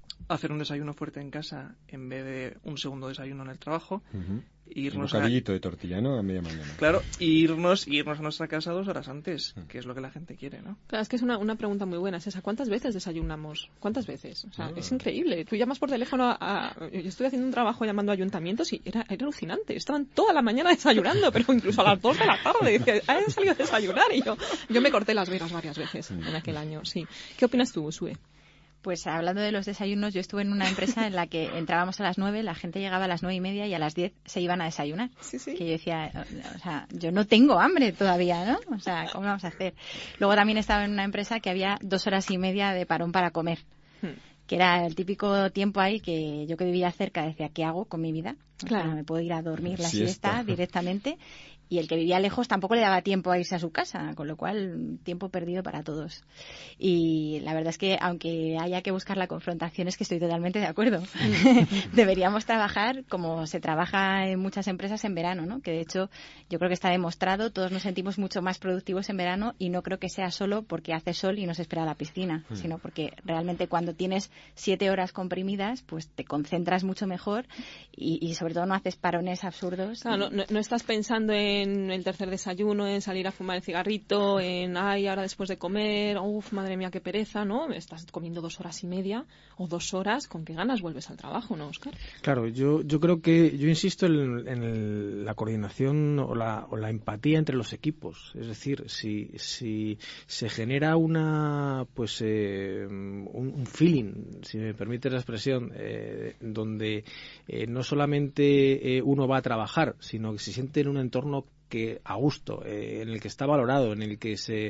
hacer un desayuno fuerte en casa en vez de un segundo desayuno en el trabajo. Uh-huh. Irnos un bocadillito a... de tortilla, ¿no? A media mañana. Claro, y irnos, irnos a nuestra casa dos horas antes, uh-huh. que es lo que la gente quiere, ¿no? Claro, es que es una, una pregunta muy buena, es esa. ¿Cuántas veces desayunamos? ¿Cuántas veces? O sea, uh-huh. es increíble. Tú llamas por teléfono a, a... Yo estoy haciendo un trabajo llamando a ayuntamientos y era, era alucinante. Estaban toda la mañana desayunando, pero incluso a las dos de la tarde. Decía, ¿han salido a desayunar? Y yo, yo me corté las venas varias veces uh-huh. en aquel año, sí. ¿Qué opinas tú, Sue? Pues hablando de los desayunos, yo estuve en una empresa en la que entrábamos a las nueve, la gente llegaba a las nueve y media y a las diez se iban a desayunar. Sí, sí. Que yo decía, o sea, yo no tengo hambre todavía, ¿no? O sea, ¿cómo vamos a hacer? Luego también estaba en una empresa que había dos horas y media de parón para comer. Hmm. Que era el típico tiempo ahí que yo que vivía cerca decía, ¿qué hago con mi vida? Claro. O sea, me puedo ir a dormir la siesta, siesta directamente. Y el que vivía lejos tampoco le daba tiempo a irse a su casa, con lo cual tiempo perdido para todos. Y la verdad es que aunque haya que buscar la confrontación, es que estoy totalmente de acuerdo. Deberíamos trabajar como se trabaja en muchas empresas en verano, ¿no? Que de hecho yo creo que está demostrado, todos nos sentimos mucho más productivos en verano y no creo que sea solo porque hace sol y nos espera la piscina, mm. sino porque realmente cuando tienes siete horas comprimidas, pues te concentras mucho mejor y, y sobre todo no haces parones absurdos. Claro, y... no, no estás pensando en en el tercer desayuno, en salir a fumar el cigarrito, en, ay, ahora después de comer, uff, madre mía, qué pereza, ¿no? Estás comiendo dos horas y media o dos horas, ¿con qué ganas vuelves al trabajo, no, Óscar? Claro, yo yo creo que, yo insisto en, en el, la coordinación o la, o la empatía entre los equipos. Es decir, si, si se genera una, pues, eh, un, un feeling, si me permite la expresión, eh, donde eh, no solamente eh, uno va a trabajar, sino que se siente en un entorno que a gusto, eh, en el que está valorado, en el que se,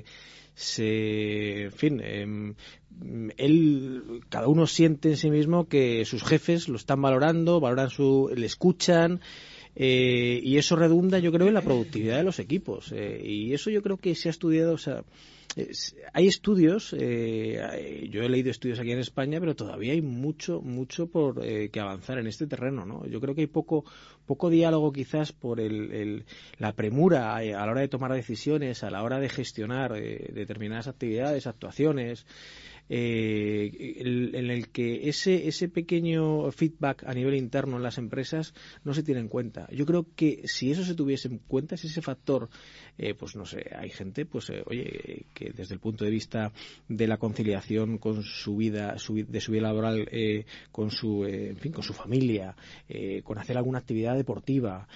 se en fin, eh, él, cada uno siente en sí mismo que sus jefes lo están valorando, valoran su, le escuchan, eh, y eso redunda, yo creo, en la productividad de los equipos, eh, y eso yo creo que se ha estudiado, o sea, es, hay estudios, eh, yo he leído estudios aquí en España, pero todavía hay mucho, mucho por eh, que avanzar en este terreno, ¿no? Yo creo que hay poco, poco diálogo quizás por el, el, la premura a la hora de tomar decisiones, a la hora de gestionar eh, determinadas actividades, actuaciones, eh, el, en el que ese, ese pequeño feedback a nivel interno en las empresas no se tiene en cuenta. Yo creo que si eso se tuviese en cuenta, si ese factor, eh, pues no sé, hay gente, pues eh, oye, que desde el punto de vista de la conciliación con su vida, su, de su vida laboral, eh, con su, eh, en fin, con su familia, eh, con hacer alguna actividad deportiva,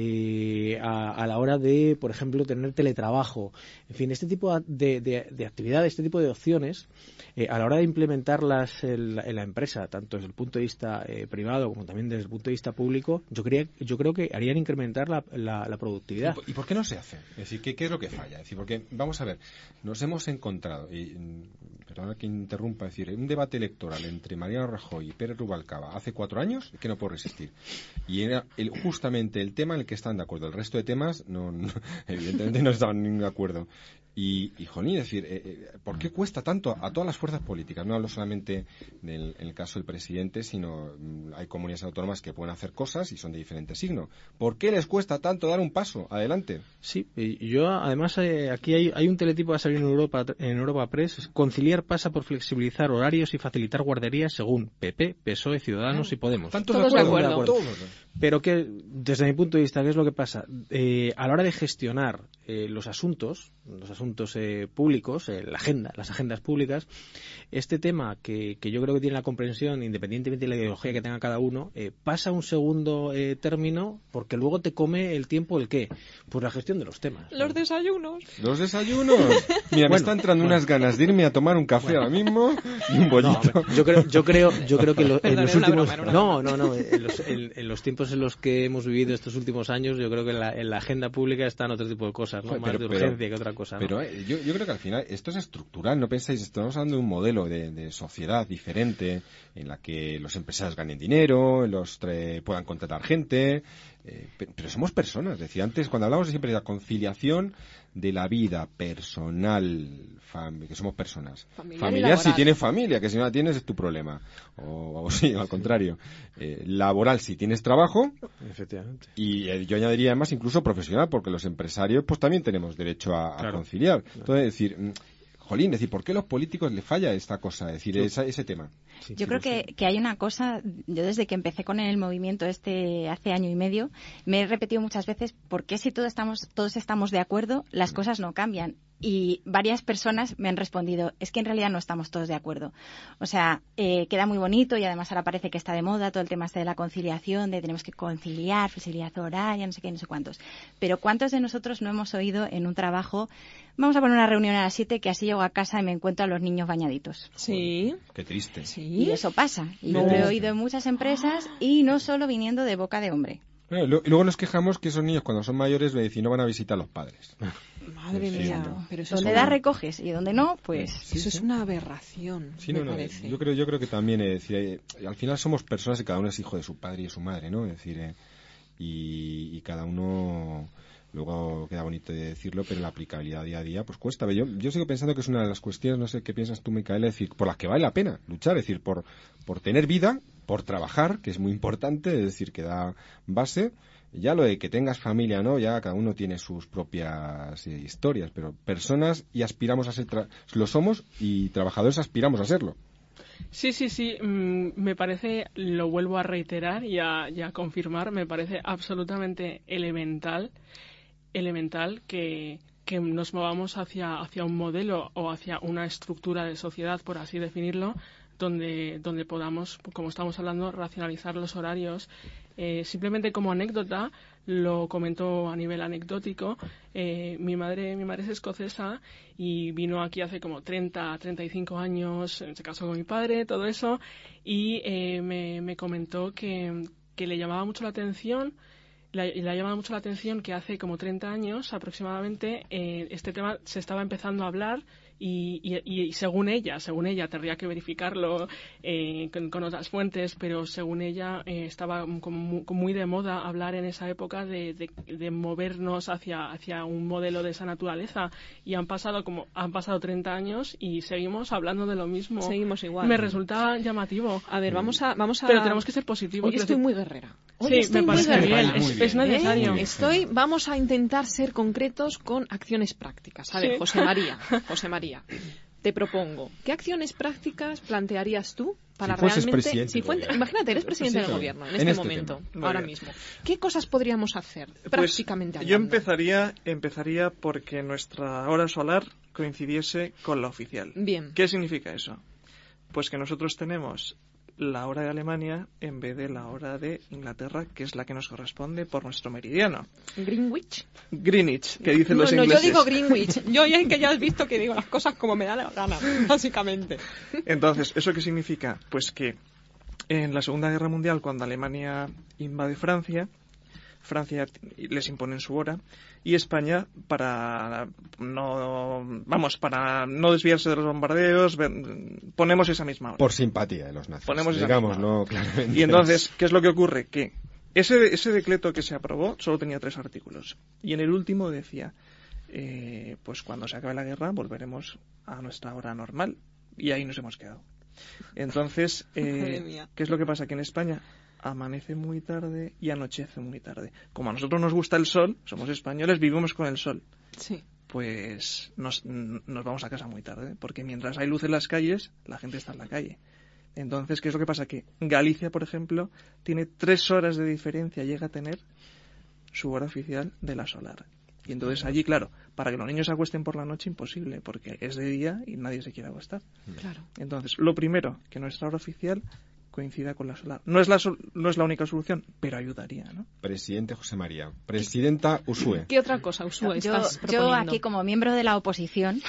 eh, a, a la hora de, por ejemplo, tener teletrabajo, en fin, este tipo de, de, de actividades, este tipo de opciones, eh, a la hora de implementarlas en la, en la empresa, tanto desde el punto de vista eh, privado como también desde el punto de vista público, yo, creía, yo creo que harían incrementar la, la, la productividad. ¿Y por qué no se hace? Es decir, ¿qué, qué es lo que falla? Es decir, porque, vamos a ver, nos hemos encontrado, y perdona que interrumpa, es decir, un debate electoral entre Mariano Rajoy y Pérez Rubalcaba hace cuatro años, que no puedo resistir. Y era el, justamente el tema en el que están de acuerdo. El resto de temas, no, no evidentemente no estaban en ningún acuerdo. Y, y Joni, es decir, eh, ¿por qué cuesta tanto a todas las fuerzas políticas? No hablo solamente del en el caso del presidente, sino mm, hay comunidades autónomas que pueden hacer cosas y son de diferente signo. ¿Por qué les cuesta tanto dar un paso adelante? Sí, y yo además eh, aquí hay, hay un teletipo que ha salido en Europa, en Europa Press. Conciliar pasa por flexibilizar horarios y facilitar guarderías según P P, P S O E, Ciudadanos ah, y Podemos. Todos de acuerdo. De acuerdo. Todos. Pero que, desde mi punto de vista, ¿qué es lo que pasa? Eh, a la hora de gestionar eh, los asuntos, los asuntos eh, públicos, eh, la agenda, las agendas públicas, este tema que, que yo creo que tiene la comprensión, independientemente de la ideología que tenga cada uno, eh, pasa a un segundo eh, término porque luego te come el tiempo el qué, pues la gestión de los temas. Los desayunos. Los desayunos. Mira, bueno, me están entrando bueno. unas ganas de irme a tomar un café bueno. ahora mismo y un bollito. No, yo creo, yo creo, yo creo que lo, en los últimos, broma, no, no, no, en los, en, en los tiempos en los que hemos vivido estos últimos años, yo creo que en la, en la agenda pública están otro tipo de cosas, ¿no? Pero, más de urgencia pero, que otra cosa, ¿no? Pero eh, yo, yo creo que al final esto es estructural, no pensáis, estamos hablando de un modelo de, de sociedad diferente en la que los empresarios ganen dinero, los tre- puedan contratar gente, eh, pero, pero somos personas. Decía antes, cuando hablamos siempre de la conciliación de la vida personal, fam- que somos personas. Familiar, familiar si tienes familia, que si no la tienes es tu problema. O, o sí, al contrario. Eh, laboral si tienes trabajo. Efectivamente. Y eh, yo añadiría además incluso profesional, porque los empresarios pues también tenemos derecho a, a claro. conciliar. Claro. Entonces, es decir... jolín, es decir, ¿por qué a los políticos le falla esta cosa, es decir, esa, ese tema? Sí, yo creo que, que hay una cosa, yo desde que empecé con el movimiento este hace año y medio, me he repetido muchas veces, ¿por qué si todos estamos, todos estamos de acuerdo, las cosas no cambian? Y varias personas me han respondido, es que en realidad no estamos todos de acuerdo. O sea, eh, queda muy bonito y además ahora parece que está de moda todo el tema este de la conciliación, de tenemos que conciliar, flexibilidad horaria, no sé qué, no sé cuántos. Pero ¿cuántos de nosotros no hemos oído en un trabajo, vamos a poner una reunión a las siete, que así llego a casa y me encuentro a los niños bañaditos? Sí. Qué triste. Sí. Y eso pasa. Y No. yo lo he oído en muchas empresas y no solo viniendo de boca de hombre. Eh, lo- y luego nos quejamos que esos niños cuando son mayores me dicen, no van a visitar a los padres. Madre Sí, mía, no. pero eso es Donde una- da recoges y donde no, pues... Sí, eso sí. es una aberración, Sí, me no, no, parece. yo creo, yo creo que también, es decir, eh, al final somos personas y cada uno es hijo de su padre y de su madre, ¿no? Es decir, eh, y, y cada uno, luego queda bonito de decirlo, pero la aplicabilidad día a día, pues cuesta. Yo, yo sigo pensando que es una de las cuestiones, no sé qué piensas tú, Micaela, es decir, por las que vale la pena luchar, es decir, por, por tener vida, por trabajar, que es muy importante, es decir, que da base. Ya lo de que tengas familia, ¿no? Ya cada uno tiene sus propias eh, historias, pero personas y aspiramos a ser, tra- lo somos y trabajadores aspiramos a serlo. Sí, sí, sí, mm, me parece, lo vuelvo a reiterar y a, y a confirmar, me parece absolutamente elemental, elemental que, que nos movamos hacia, hacia un modelo o hacia una estructura de sociedad, por así definirlo, donde, donde podamos, como estamos hablando, racionalizar los horarios. Eh, simplemente como anécdota, lo comento a nivel anecdótico, eh, mi madre mi madre es escocesa y vino aquí hace como treinta, treinta y cinco años, se casó con mi padre, todo eso, y eh, me, me comentó que, que le llamaba mucho la atención le, le ha llamado mucho la atención que hace como treinta años aproximadamente eh, este tema se estaba empezando a hablar y, y, y según ella, según ella, tendría que verificarlo eh, con, con otras fuentes, pero según ella eh, estaba como muy, muy de moda hablar en esa época de, de, de movernos hacia, hacia un modelo de esa naturaleza y han pasado como han pasado treinta años y seguimos hablando de lo mismo. Seguimos igual. Me resulta llamativo. A ver, vamos a... Vamos a... Pero tenemos que ser positivos. Hoy estoy muy guerrera. Hoy sí, estoy me muy parece guerrera. bien. Es, es necesario. ¿Eh? Estoy... Vamos a intentar ser concretos con acciones prácticas. A ver, Sí. José María, José María, te propongo, ¿qué acciones prácticas plantearías tú para Si fueses realmente... presidente Si del fuente- gobierno. imagínate, eres presidente del Sí, gobierno en en este, este momento, tema. Muy ahora bien. mismo. ¿Qué cosas podríamos hacer Pues, prácticamente yo hablando? empezaría, empezaría porque nuestra hora solar coincidiese con la oficial. Bien. ¿Qué significa eso? Pues que nosotros tenemos la hora de Alemania en vez de la hora de Inglaterra, que es la que nos corresponde por nuestro meridiano. ¿Greenwich? Greenwich, que dicen No, los no, yo ingleses. digo Greenwich. Yo ya que ya has visto que digo las cosas como me da la gana, básicamente. Entonces, ¿eso qué significa? Pues que en la Segunda Guerra Mundial, cuando Alemania invade Francia, Francia les imponen su hora y España, para no vamos para no desviarse de los bombardeos, ven- ponemos esa misma hora. Por simpatía de los nazis. Ponemos esa digamos, misma ¿no? hora. Claramente. Y entonces, ¿qué es lo que ocurre? Que ese, ese decreto que se aprobó solo tenía tres artículos. Y en el último decía, eh, pues cuando se acabe la guerra volveremos a nuestra hora normal. Y ahí nos hemos quedado. Entonces, Madre eh, mía. ¿qué es lo que pasa? Que en España amanece muy tarde y anochece muy tarde. Como a nosotros nos gusta el sol, somos españoles, vivimos con el sol. Sí. Pues nos, nos vamos a casa muy tarde, porque mientras hay luz en las calles, la gente está en la calle. Entonces, ¿qué es lo que pasa? Que Galicia, por ejemplo, tiene tres horas de diferencia, llega a tener su hora oficial de la solar. Y entonces allí, claro, para que los niños se acuesten por la noche, imposible, porque es de día y nadie se quiere acostar. Claro. Entonces, lo primero, que nuestra hora oficial coincida con la solar. No es la, sol- no es la única solución, pero ayudaría, ¿no? Presidente José María. Presidenta Usue. ¿Qué otra cosa, Usue, Yo, estás yo proponiendo? aquí como miembro de la oposición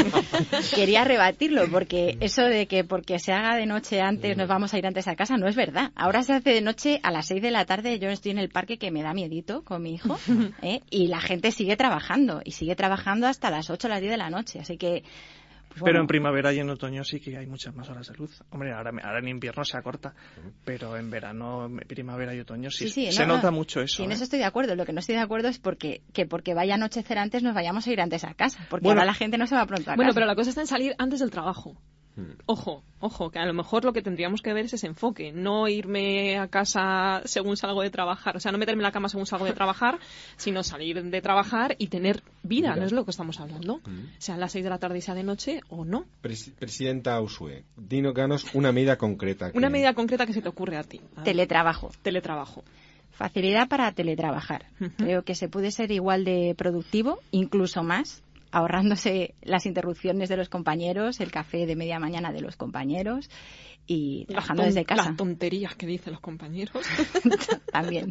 quería rebatirlo porque eso de que porque se haga de noche antes nos vamos a ir antes a casa no es verdad. Ahora se hace de noche a las seis de la tarde. Yo estoy en el parque que me da miedito con mi hijo ¿eh? Y la gente sigue trabajando y sigue trabajando hasta las ocho o las diez de la noche. Así que pues Pero bueno, en primavera y en otoño sí que hay muchas más horas de luz. Hombre, ahora, ahora en invierno se acorta, pero en verano, primavera y otoño sí, Sí, sí, se no, nota no. mucho eso. Sí, en ¿eh? eso estoy de acuerdo. Lo que no estoy de acuerdo es porque que porque vaya a anochecer antes nos vayamos a ir antes a casa. Porque Bueno. ahora la gente no se va pronto a Bueno, casa. pero la cosa está en salir antes del trabajo. Ojo, ojo, que a lo mejor lo que tendríamos que ver es ese enfoque, no irme a casa según salgo de trabajar, o sea, no meterme en la cama según salgo de trabajar, sino salir de trabajar y tener vida, Mira. no es lo que estamos hablando, mm. sea a las seis de la tarde y sea de noche o no. Pres- Presidenta Uxue, dinos una medida concreta. Que... Una medida concreta que se te ocurre a ti. A Teletrabajo. Teletrabajo. Facilidad para teletrabajar. Uh-huh. Creo que se puede ser igual de productivo, incluso más, ahorrándose las interrupciones de los compañeros, el café de media mañana de los compañeros y trabajando ton- desde casa. Las tonterías que dicen los compañeros. También.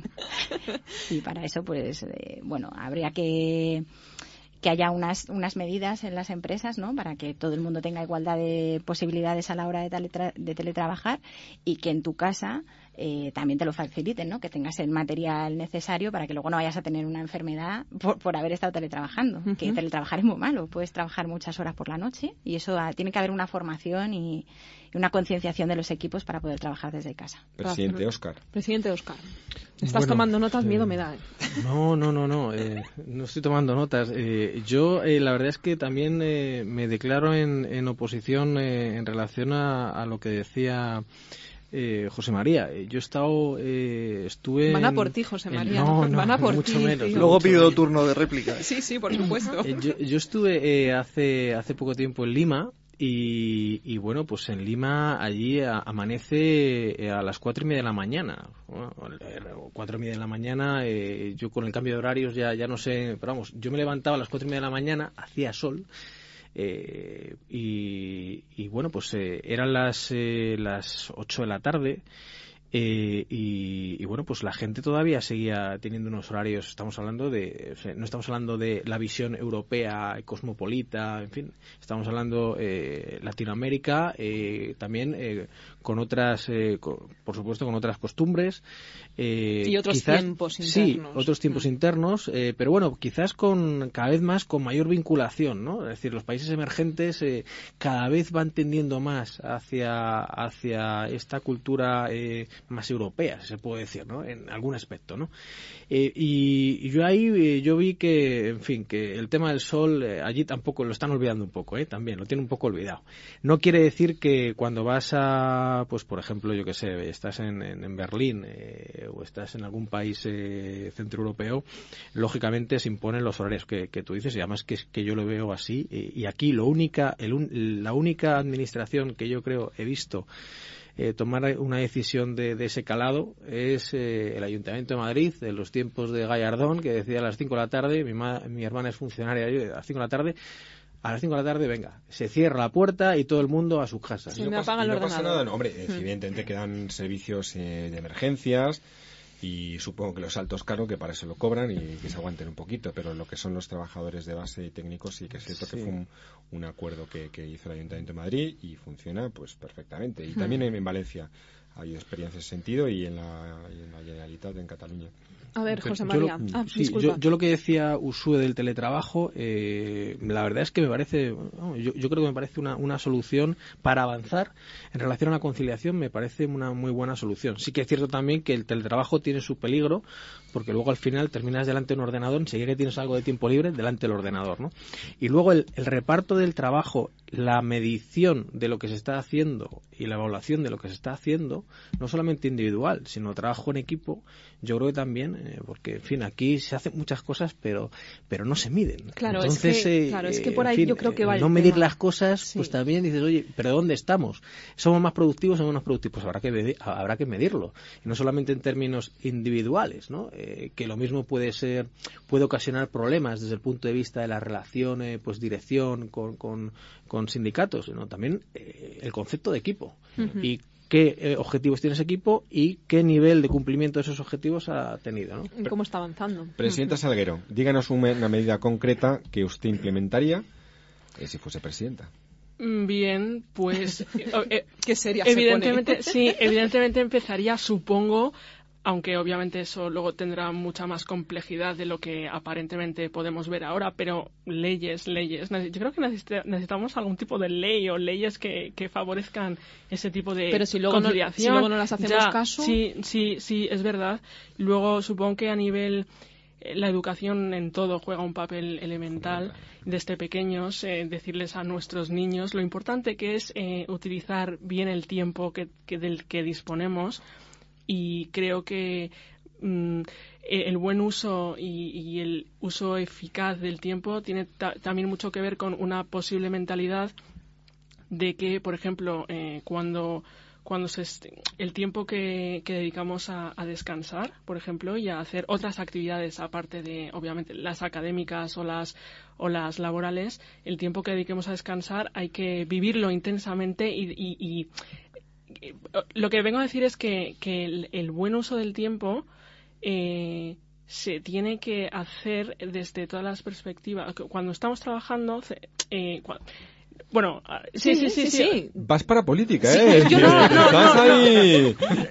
Y para eso, pues, eh, bueno, habría que que haya unas unas medidas en las empresas, ¿no? Para que todo el mundo tenga igualdad de posibilidades a la hora de, teletra- de teletrabajar y que en tu casa eh, también te lo faciliten, ¿no? Que tengas el material necesario para que luego no vayas a tener una enfermedad por, por haber estado teletrabajando. Uh-huh. Que teletrabajar es muy malo, puedes trabajar muchas horas por la noche y eso ah, tiene que haber una formación y, y una concienciación de los equipos para poder trabajar desde casa. Presidente Óscar. Presidente Óscar. Estás bueno, tomando notas, eh, miedo me da. ¿eh? No, no, no, no, eh, no estoy tomando notas. Eh, yo, eh, la verdad es que también eh, me declaro en, en oposición eh, en relación a, a lo que decía eh, José María. Yo he estado, eh, estuve... Van a en, por ti, José María. En, no, no, Van a por mucho ti. menos. Luego mucho pido menos. turno de réplica. Sí, sí, por supuesto. Eh, yo, yo estuve eh, hace, hace poco tiempo en Lima. Y, y bueno, pues en Lima allí a, amanece a las cuatro y media de la mañana. Bueno, cuatro y media de la mañana, eh, yo con el cambio de horarios ya, ya no sé, pero vamos, yo me levantaba a las cuatro y media de la mañana, hacía sol, eh, y, y bueno, pues eh, eran las, eh, las ocho de la tarde. Eh, y, y bueno, pues la gente todavía seguía teniendo unos horarios, estamos hablando de, o sea, no estamos hablando de la visión europea, cosmopolita, en fin, estamos hablando eh, Latinoamérica, eh, también eh, con otras, eh, con, por supuesto con otras costumbres. Eh, y otros quizás, tiempos internos. Sí, otros tiempos mm. internos, eh, pero bueno, quizás con cada vez más con mayor vinculación, ¿no? Es decir, los países emergentes eh, cada vez van tendiendo más hacia, hacia esta cultura eh, más europea, si se puede decir, ¿no? En algún aspecto, ¿no? Eh, y, y yo ahí eh, yo vi que, en fin, que el tema del sol eh, allí tampoco lo están olvidando un poco, ¿eh? También lo tienen un poco olvidado. No quiere decir que cuando vas a, pues por ejemplo, yo que sé, estás en, en, en Berlín eh, o estás en algún país eh, centroeuropeo, lógicamente se imponen los horarios que, que tú dices y además que, que yo lo veo así. Y, y aquí lo única, el un, la única administración que yo creo he visto Eh, tomar una decisión de, de ese calado es eh, el Ayuntamiento de Madrid, en los tiempos de Gallardón, que decía a las cinco de la tarde, mi, ma, mi hermana es funcionaria, a las cinco de la tarde, a las cinco de la tarde, venga, se cierra la puerta y todo el mundo a sus casas. Se y no me pasa, apaga el y no ordenador. pasa nada, no, hombre, mm. evidentemente quedan servicios eh, de emergencias y supongo que los altos cargos que para eso lo cobran y que se aguanten un poquito, pero lo que son los trabajadores de base y técnicos sí que es cierto sí. que fue un, un acuerdo que, que hizo el Ayuntamiento de Madrid y funciona pues perfectamente. Y mm. también en, en Valencia ha habido experiencia en ese sentido y en la, y en la Generalitat en Cataluña. A ver, José Yo María. lo, ah, sí, yo, yo lo que decía Uxue del teletrabajo, eh, la verdad es que me parece, yo, yo creo que me parece una, una solución para avanzar en relación a la conciliación, me parece una muy buena solución. Sí que es cierto también que el teletrabajo tiene su peligro, porque luego al final terminas delante de un ordenador, enseguida que tienes algo de tiempo libre, delante del ordenador, ¿no? Y luego el, el reparto del trabajo, la medición de lo que se está haciendo y la evaluación de lo que se está haciendo, no solamente individual, sino trabajo en equipo, yo creo que también, eh, porque, en fin, aquí se hacen muchas cosas, pero pero no se miden. Claro, Entonces, es que, eh, claro, es que por ahí en fin, yo creo que va el no medir tema. las cosas, sí. Pues también dices, oye, ¿pero dónde estamos? ¿Somos más productivos o somos menos productivos? Pues habrá que, medir, habrá que medirlo. Y no solamente en términos individuales, ¿no? Eh, que lo mismo puede ser, puede ocasionar problemas desde el punto de vista de la relación, eh, pues dirección con, con, con sindicatos, sino también eh, el concepto de equipo. Uh-huh. Y qué eh, objetivos tiene ese equipo y qué nivel de cumplimiento de esos objetivos ha tenido, ¿no? ¿Y cómo está avanzando? Presidenta uh-huh. Salguero, díganos una, una medida concreta que usted implementaría eh, si fuese presidenta. Bien, pues eh, qué seria evidentemente, se pone. sí, evidentemente empezaría, supongo, aunque obviamente eso luego tendrá mucha más complejidad de lo que aparentemente podemos ver ahora, pero leyes, leyes. Yo creo que necesitamos algún tipo de ley o leyes que, que favorezcan ese tipo de pero si luego conciliación. No, si luego no las hacemos ya, caso. Sí, sí, sí, es verdad. Luego supongo que a nivel la educación en todo juega un papel elemental desde pequeños, eh, decirles a nuestros niños lo importante que es eh, utilizar bien el tiempo que, que del que disponemos, y creo que mm, el buen uso y, y el uso eficaz del tiempo tiene ta- también mucho que ver con una posible mentalidad de que, por ejemplo, eh, cuando cuando se est- el tiempo que, que dedicamos a, a descansar, por ejemplo, y a hacer otras actividades aparte de, obviamente, las académicas o las o las laborales, el tiempo que dediquemos a descansar hay que vivirlo intensamente y, y, y lo que vengo a decir es que, que el, el buen uso del tiempo eh, se tiene que hacer desde todas las perspectivas. Cuando estamos trabajando, eh, cuando, bueno, sí sí sí, sí, sí, sí. Vas para política, sí, ¿eh? Yo no, no, no, Estás no, ahí.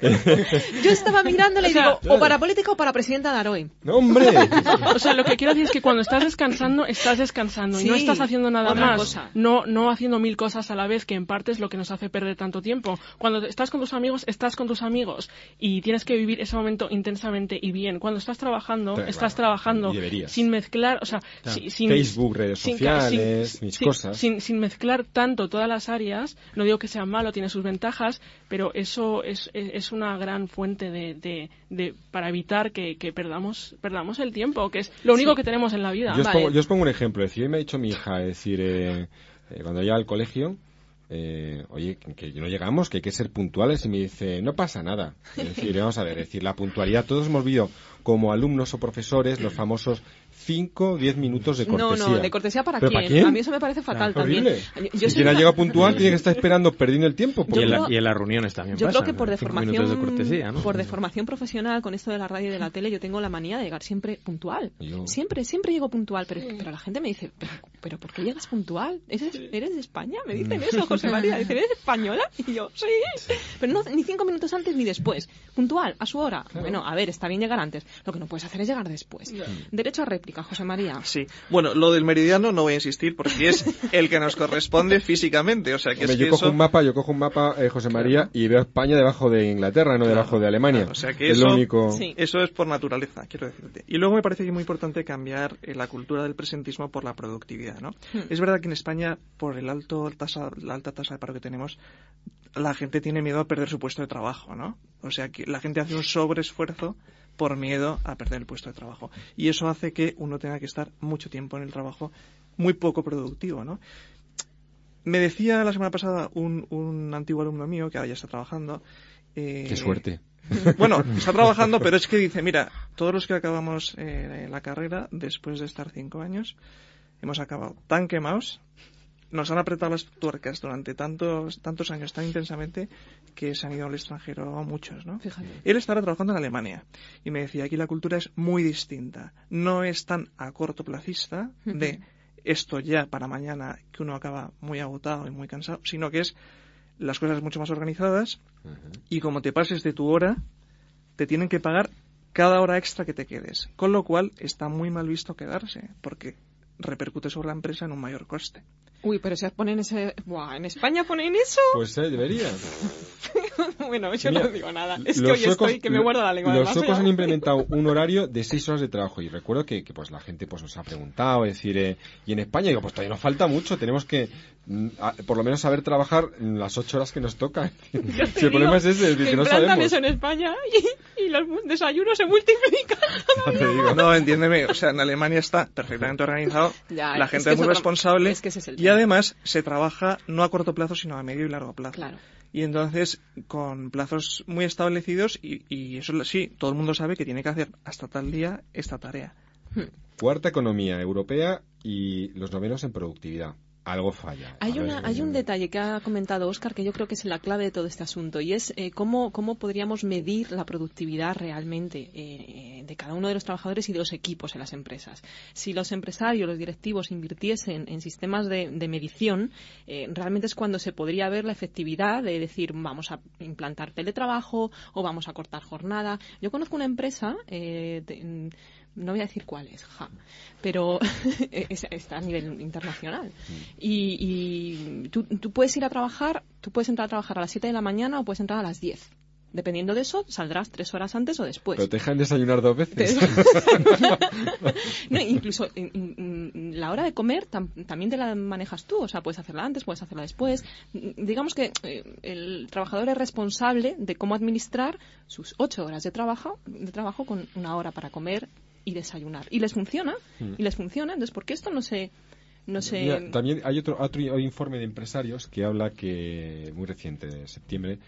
Yo estaba mirándole y o sea, digo, o para política o para presidenta de Aroe. ¡No, hombre! O sea, lo que quiero decir es que cuando estás descansando, estás descansando Sí, y no estás haciendo nada otra más. cosa. No, no haciendo mil cosas a la vez, que en parte es lo que nos hace perder tanto tiempo. Cuando estás con tus amigos, estás con tus amigos y tienes que vivir ese momento intensamente y bien. Cuando estás trabajando, Claro, estás claro, trabajando y deberías. sin mezclar, o sea, Claro. si- sin Facebook, redes sin- sociales, sin- mis sin- cosas. Sin, sin mezclar tanto todas las áreas. No digo que sea malo, tiene sus ventajas, pero eso es, es, es una gran fuente de, de, de para evitar que, que perdamos perdamos el tiempo, que es lo único Sí. que tenemos en la vida. Yo os, Vale. pongo, yo os pongo un ejemplo. Es decir, hoy me ha dicho mi hija, es decir, eh, eh, cuando llega al colegio, eh, oye, que, que no llegamos, que hay que ser puntuales, y me dice, no pasa nada. Es decir, vamos a ver, es decir, la puntualidad, todos hemos vivido como alumnos o profesores los famosos cinco o diez minutos de cortesía. No, no, de cortesía para ¿Pero quién? para quién? A mí eso me parece fatal Claro, también. horrible. Yo- yo Y soy quien ha una- llegado puntual tiene que estar esperando perdiendo el tiempo. Y porque- en, la- y en las reuniones también Yo pasa. creo que por cinco minutos de cortesía, deformación, ¿no? por deformación profesional con esto de la radio y de la tele, yo tengo la manía de llegar siempre puntual. Yo- Siempre, siempre llego puntual, pero, pero la gente me dice, ¿pero, pero por qué llegas puntual? ¿Eres, ¿Eres de España? Me dicen eso, José María. Dicen, ¿eres española? Y yo, sí. Pero no, ni cinco minutos antes ni después. Puntual, a su hora. Bueno, a ver, está bien llegar antes. Lo que no puedes hacer es llegar después. Derecho a réplica, José María. Sí. Bueno, lo del meridiano no voy a insistir porque es el que nos corresponde físicamente. O sea, que Hombre, es yo que cojo eso... un mapa, yo cojo un mapa, eh, José María, y veo España debajo de Inglaterra, no Claro, debajo de Alemania. claro, o sea que es eso, lo único. Sí. eso es por naturaleza, quiero decirte. Y luego me parece que es muy importante cambiar eh, la cultura del presentismo por la productividad, ¿no? Hmm. Es verdad que en España, por el alto tasa, la alta tasa de paro que tenemos, la gente tiene miedo a perder su puesto de trabajo, ¿no? O sea que la gente hace un sobreesfuerzo por miedo a perder el puesto de trabajo. Y eso hace que uno tenga que estar mucho tiempo en el trabajo, muy poco productivo, ¿no? Me decía la semana pasada un, un antiguo alumno mío, que ahora ya está trabajando... eh, Qué suerte. Bueno, está trabajando, pero es que dice, mira, todos los que acabamos eh, la carrera, después de estar cinco años, hemos acabado tan quemados, nos han apretado las tuercas durante tantos tantos años tan intensamente que se han ido al extranjero muchos, ¿no? Fíjate. Él estaba trabajando en Alemania y me decía, aquí la cultura es muy distinta, no es tan a corto placista de esto ya para mañana, que uno acaba muy agotado y muy cansado, sino que es las cosas mucho más organizadas, y como te pases de tu hora, te tienen que pagar cada hora extra que te quedes. Con lo cual está muy mal visto quedarse, porque repercute sobre la empresa en un mayor coste. Uy, pero si ponen ese... Buah, ¿en España ponen eso? Pues eh, debería. Bueno, yo Mira, no digo nada. Es que los hoy suecos- estoy que me muerdo la lengua. Los demasiado. suecos han implementado un horario de seis horas de trabajo, y recuerdo que, que pues la gente pues nos ha preguntado, es decir, eh, y en España digo, pues todavía nos falta mucho, tenemos que mm, a- por lo menos saber trabajar las ocho horas que nos toca. Ya te Si el problema digo es ese, es decir, que que no implantan sabemos. eso en España y, y los desayunos se multiplican. Ya te digo. No, entiéndeme, o sea, en Alemania está perfectamente organizado, Ya, la es gente que es muy es otra- responsable, es que ese es el y tema. además se trabaja no a corto plazo, sino a medio y largo plazo. Claro. Y entonces, con plazos muy establecidos, y, y eso sí, todo el mundo sabe que tiene que hacer hasta tal día esta tarea. Cuarta economía europea y los novenos en productividad. Algo falla. Hay, A una, ver, hay un eh, detalle que ha comentado Óscar que yo creo que es la clave de todo este asunto, y es eh, cómo, cómo podríamos medir la productividad realmente eh, de cada uno de los trabajadores y de los equipos en las empresas. Si los empresarios, los directivos invirtiesen en sistemas de, de medición, eh, realmente es cuando se podría ver la efectividad de decir vamos a implantar teletrabajo o vamos a cortar jornada. Yo conozco una empresa, eh, de, no voy a decir cuál es, ja, pero es- está a nivel internacional. Y, y tú, tú puedes ir a trabajar, tú puedes entrar a trabajar a las siete de la mañana o puedes entrar a las diez. Dependiendo de eso, saldrás tres horas antes o después. ¿Pero te dejan desayunar dos veces? No, incluso in, in, la hora de comer tam, también te la manejas tú. O sea, puedes hacerla antes, puedes hacerla después. Digamos que eh, el trabajador es responsable de cómo administrar sus ocho horas de trabajo, de trabajo con una hora para comer y desayunar. Y les funciona, mm. y les funciona. Entonces, ¿por qué esto no se...? No sé. Mira, también hay otro, otro informe de empresarios que habla que, muy reciente, de septiembre,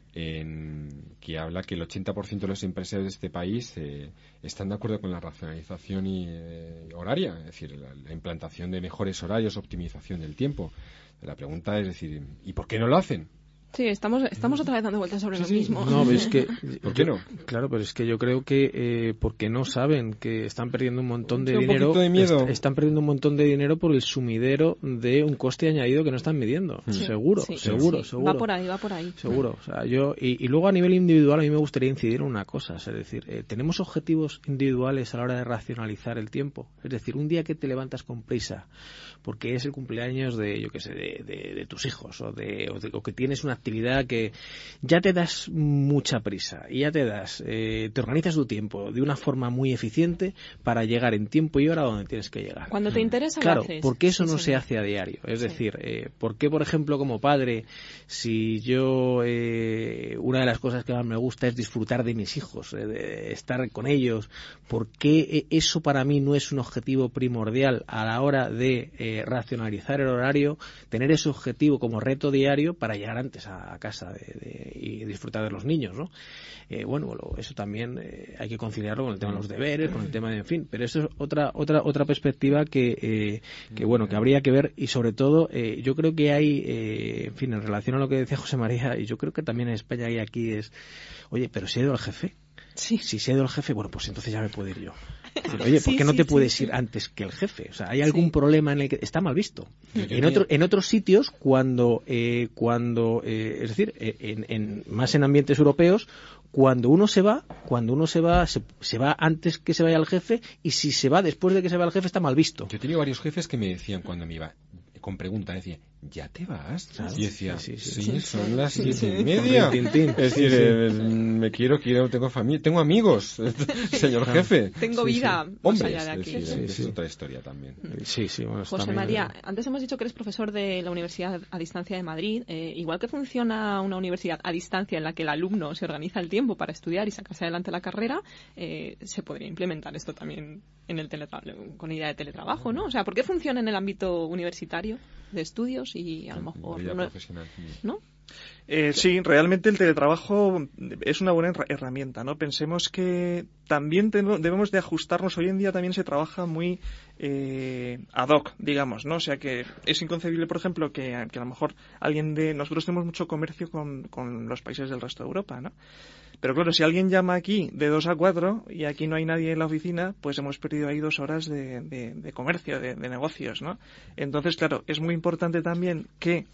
en, que habla que el ochenta por ciento de los empresarios de este país eh, están de acuerdo con la racionalización y, eh, horaria, es decir, la, la implantación de mejores horarios, optimización del tiempo. La pregunta es decir, ¿y por qué no lo hacen? Sí, estamos, estamos otra vez dando vueltas sobre sí, lo sí. mismo. No, es que... ¿Por qué no? Claro, pero es que yo creo que eh, porque no saben que están perdiendo un montón de un dinero... De miedo. Est están perdiendo un montón de dinero por el sumidero de un coste añadido que no están midiendo. Sí, seguro, sí, seguro, sí. seguro. Va por ahí, va por ahí. Seguro. O sea, yo, y, y luego a nivel individual a mí me gustaría incidir en una cosa. Es decir, eh, tenemos objetivos individuales a la hora de racionalizar el tiempo. Es decir, un día que te levantas con prisa porque es el cumpleaños de, yo qué sé, de, de, de tus hijos o, de, o, de, o que tienes una actividad que ya te das mucha prisa y ya te das, eh, te organizas tu tiempo de una forma muy eficiente para llegar en tiempo y hora donde tienes que llegar. Cuando te interesa claro, lo haces. porque eso sí, no sí. se hace a diario. Es sí. decir, eh, ¿por qué, por ejemplo, como padre, si yo eh, una de las cosas que más me gusta es disfrutar de mis hijos, eh, de estar con ellos, ¿por qué eso para mí no es un objetivo primordial a la hora de eh, racionalizar el horario, tener ese objetivo como reto diario para llegar antes a, a casa de, de, y disfrutar de los niños, ¿no? Eh, bueno, eso también eh, hay que conciliarlo con el tema de los deberes, con el tema de, en fin, pero eso es otra otra otra perspectiva que, eh, que bueno, que habría que ver y sobre todo eh, yo creo que hay, eh, en fin, en relación a lo que decía José María, y yo creo que también en España y aquí es, oye, pero si ha ido el jefe. Sí. Si se ha ido el jefe, bueno, pues entonces ya me puedo ir yo. Decir, oye, ¿por qué sí, no te sí, puedes sí, ir sí. antes que el jefe? O sea, ¿hay algún sí. problema en el que está mal visto? En, otro, en otros sitios, cuando, eh, cuando eh, es decir, en, en, más en ambientes europeos, cuando uno se va, cuando uno se va, se, se va antes que se vaya el jefe, y si se va después de que se vaya el jefe, está mal visto. Yo he tenido varios jefes que me decían cuando me iba, con pregunta, decía, ¿ya te vas? ¿Sabes? Y decía, sí, sí, sí, sí, son sí, las sí, siete sí, y media. tin, tin. Es decir, sí, sí. eh, me quiero, quiero, tengo familia, tengo amigos, señor jefe. Tengo sí, vida sí. más Hombres, allá de aquí. Es, decir, sí, sí. es otra historia también. Sí, sí, bueno, José también, María, eh... antes hemos dicho que eres profesor de la Universidad a Distancia de Madrid. Eh, igual que funciona una universidad a distancia en la que el alumno se organiza el tiempo para estudiar y sacarse adelante la carrera, eh, se podría implementar esto también en el teletra- con idea de teletrabajo, ¿no? O sea, ¿por qué funciona en el ámbito universitario de estudios y a lo mejor vida no, profesional. ¿no? Eh, sí, realmente el teletrabajo es una buena herramienta, ¿no? Pensemos que también tenemos, debemos de ajustarnos. Hoy en día también se trabaja muy eh, ad hoc, digamos, ¿no? O sea que es inconcebible, por ejemplo, que, que a lo mejor alguien de... Nosotros tenemos mucho comercio con, con los países del resto de Europa, ¿no? Pero claro, si alguien llama aquí de dos a cuatro y aquí no hay nadie en la oficina, pues hemos perdido ahí dos horas de, de, de comercio, de, de negocios, ¿no? Entonces, claro, es muy importante también que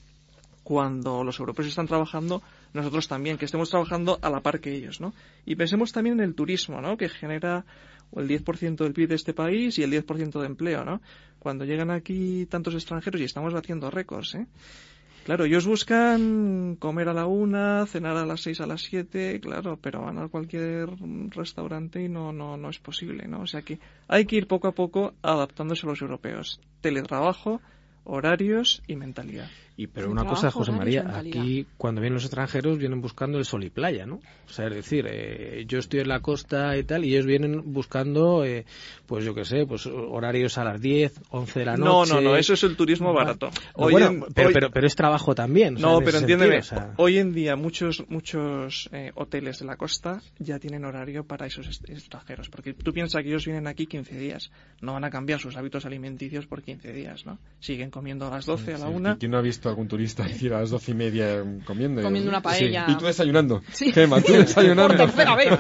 cuando los europeos están trabajando, nosotros también, que estemos trabajando a la par que ellos, ¿no? Y pensemos también en el turismo, ¿no? Que genera el diez por ciento del P I B de este país y el diez por ciento de empleo, ¿no? Cuando llegan aquí tantos extranjeros y estamos batiendo récords, ¿eh? Claro, ellos buscan comer a la una, cenar a las seis, a las siete, claro, pero van a cualquier restaurante y no, no, no es posible, ¿no? O sea que hay que ir poco a poco adaptándose a los europeos. Teletrabajo, horarios y mentalidad. Y pero una cosa, José María, aquí cuando vienen los extranjeros vienen buscando el sol y playa, ¿no? O sea, es decir, eh, yo estoy en la costa y tal, y ellos vienen buscando, eh, pues yo qué sé, pues horarios a las diez, once de la noche. No, no, no, eso es el turismo barato. Hoy bueno, en, pero, hoy... pero, pero es trabajo también. O sea, no, pero entiéndeme, sentido, o sea... hoy en día muchos muchos eh, hoteles de la costa ya tienen horario para esos extranjeros, porque tú piensas que ellos vienen aquí quince días, no van a cambiar sus hábitos alimenticios por quince días, ¿no? Siguen comiendo a las doce, a la una. ¿Quién no ha visto algún turista decir a las doce y media comiendo? Comiendo una paella. Sí. Y tú desayunando. Sí. Gema, tú desayunando. Por tercera vez.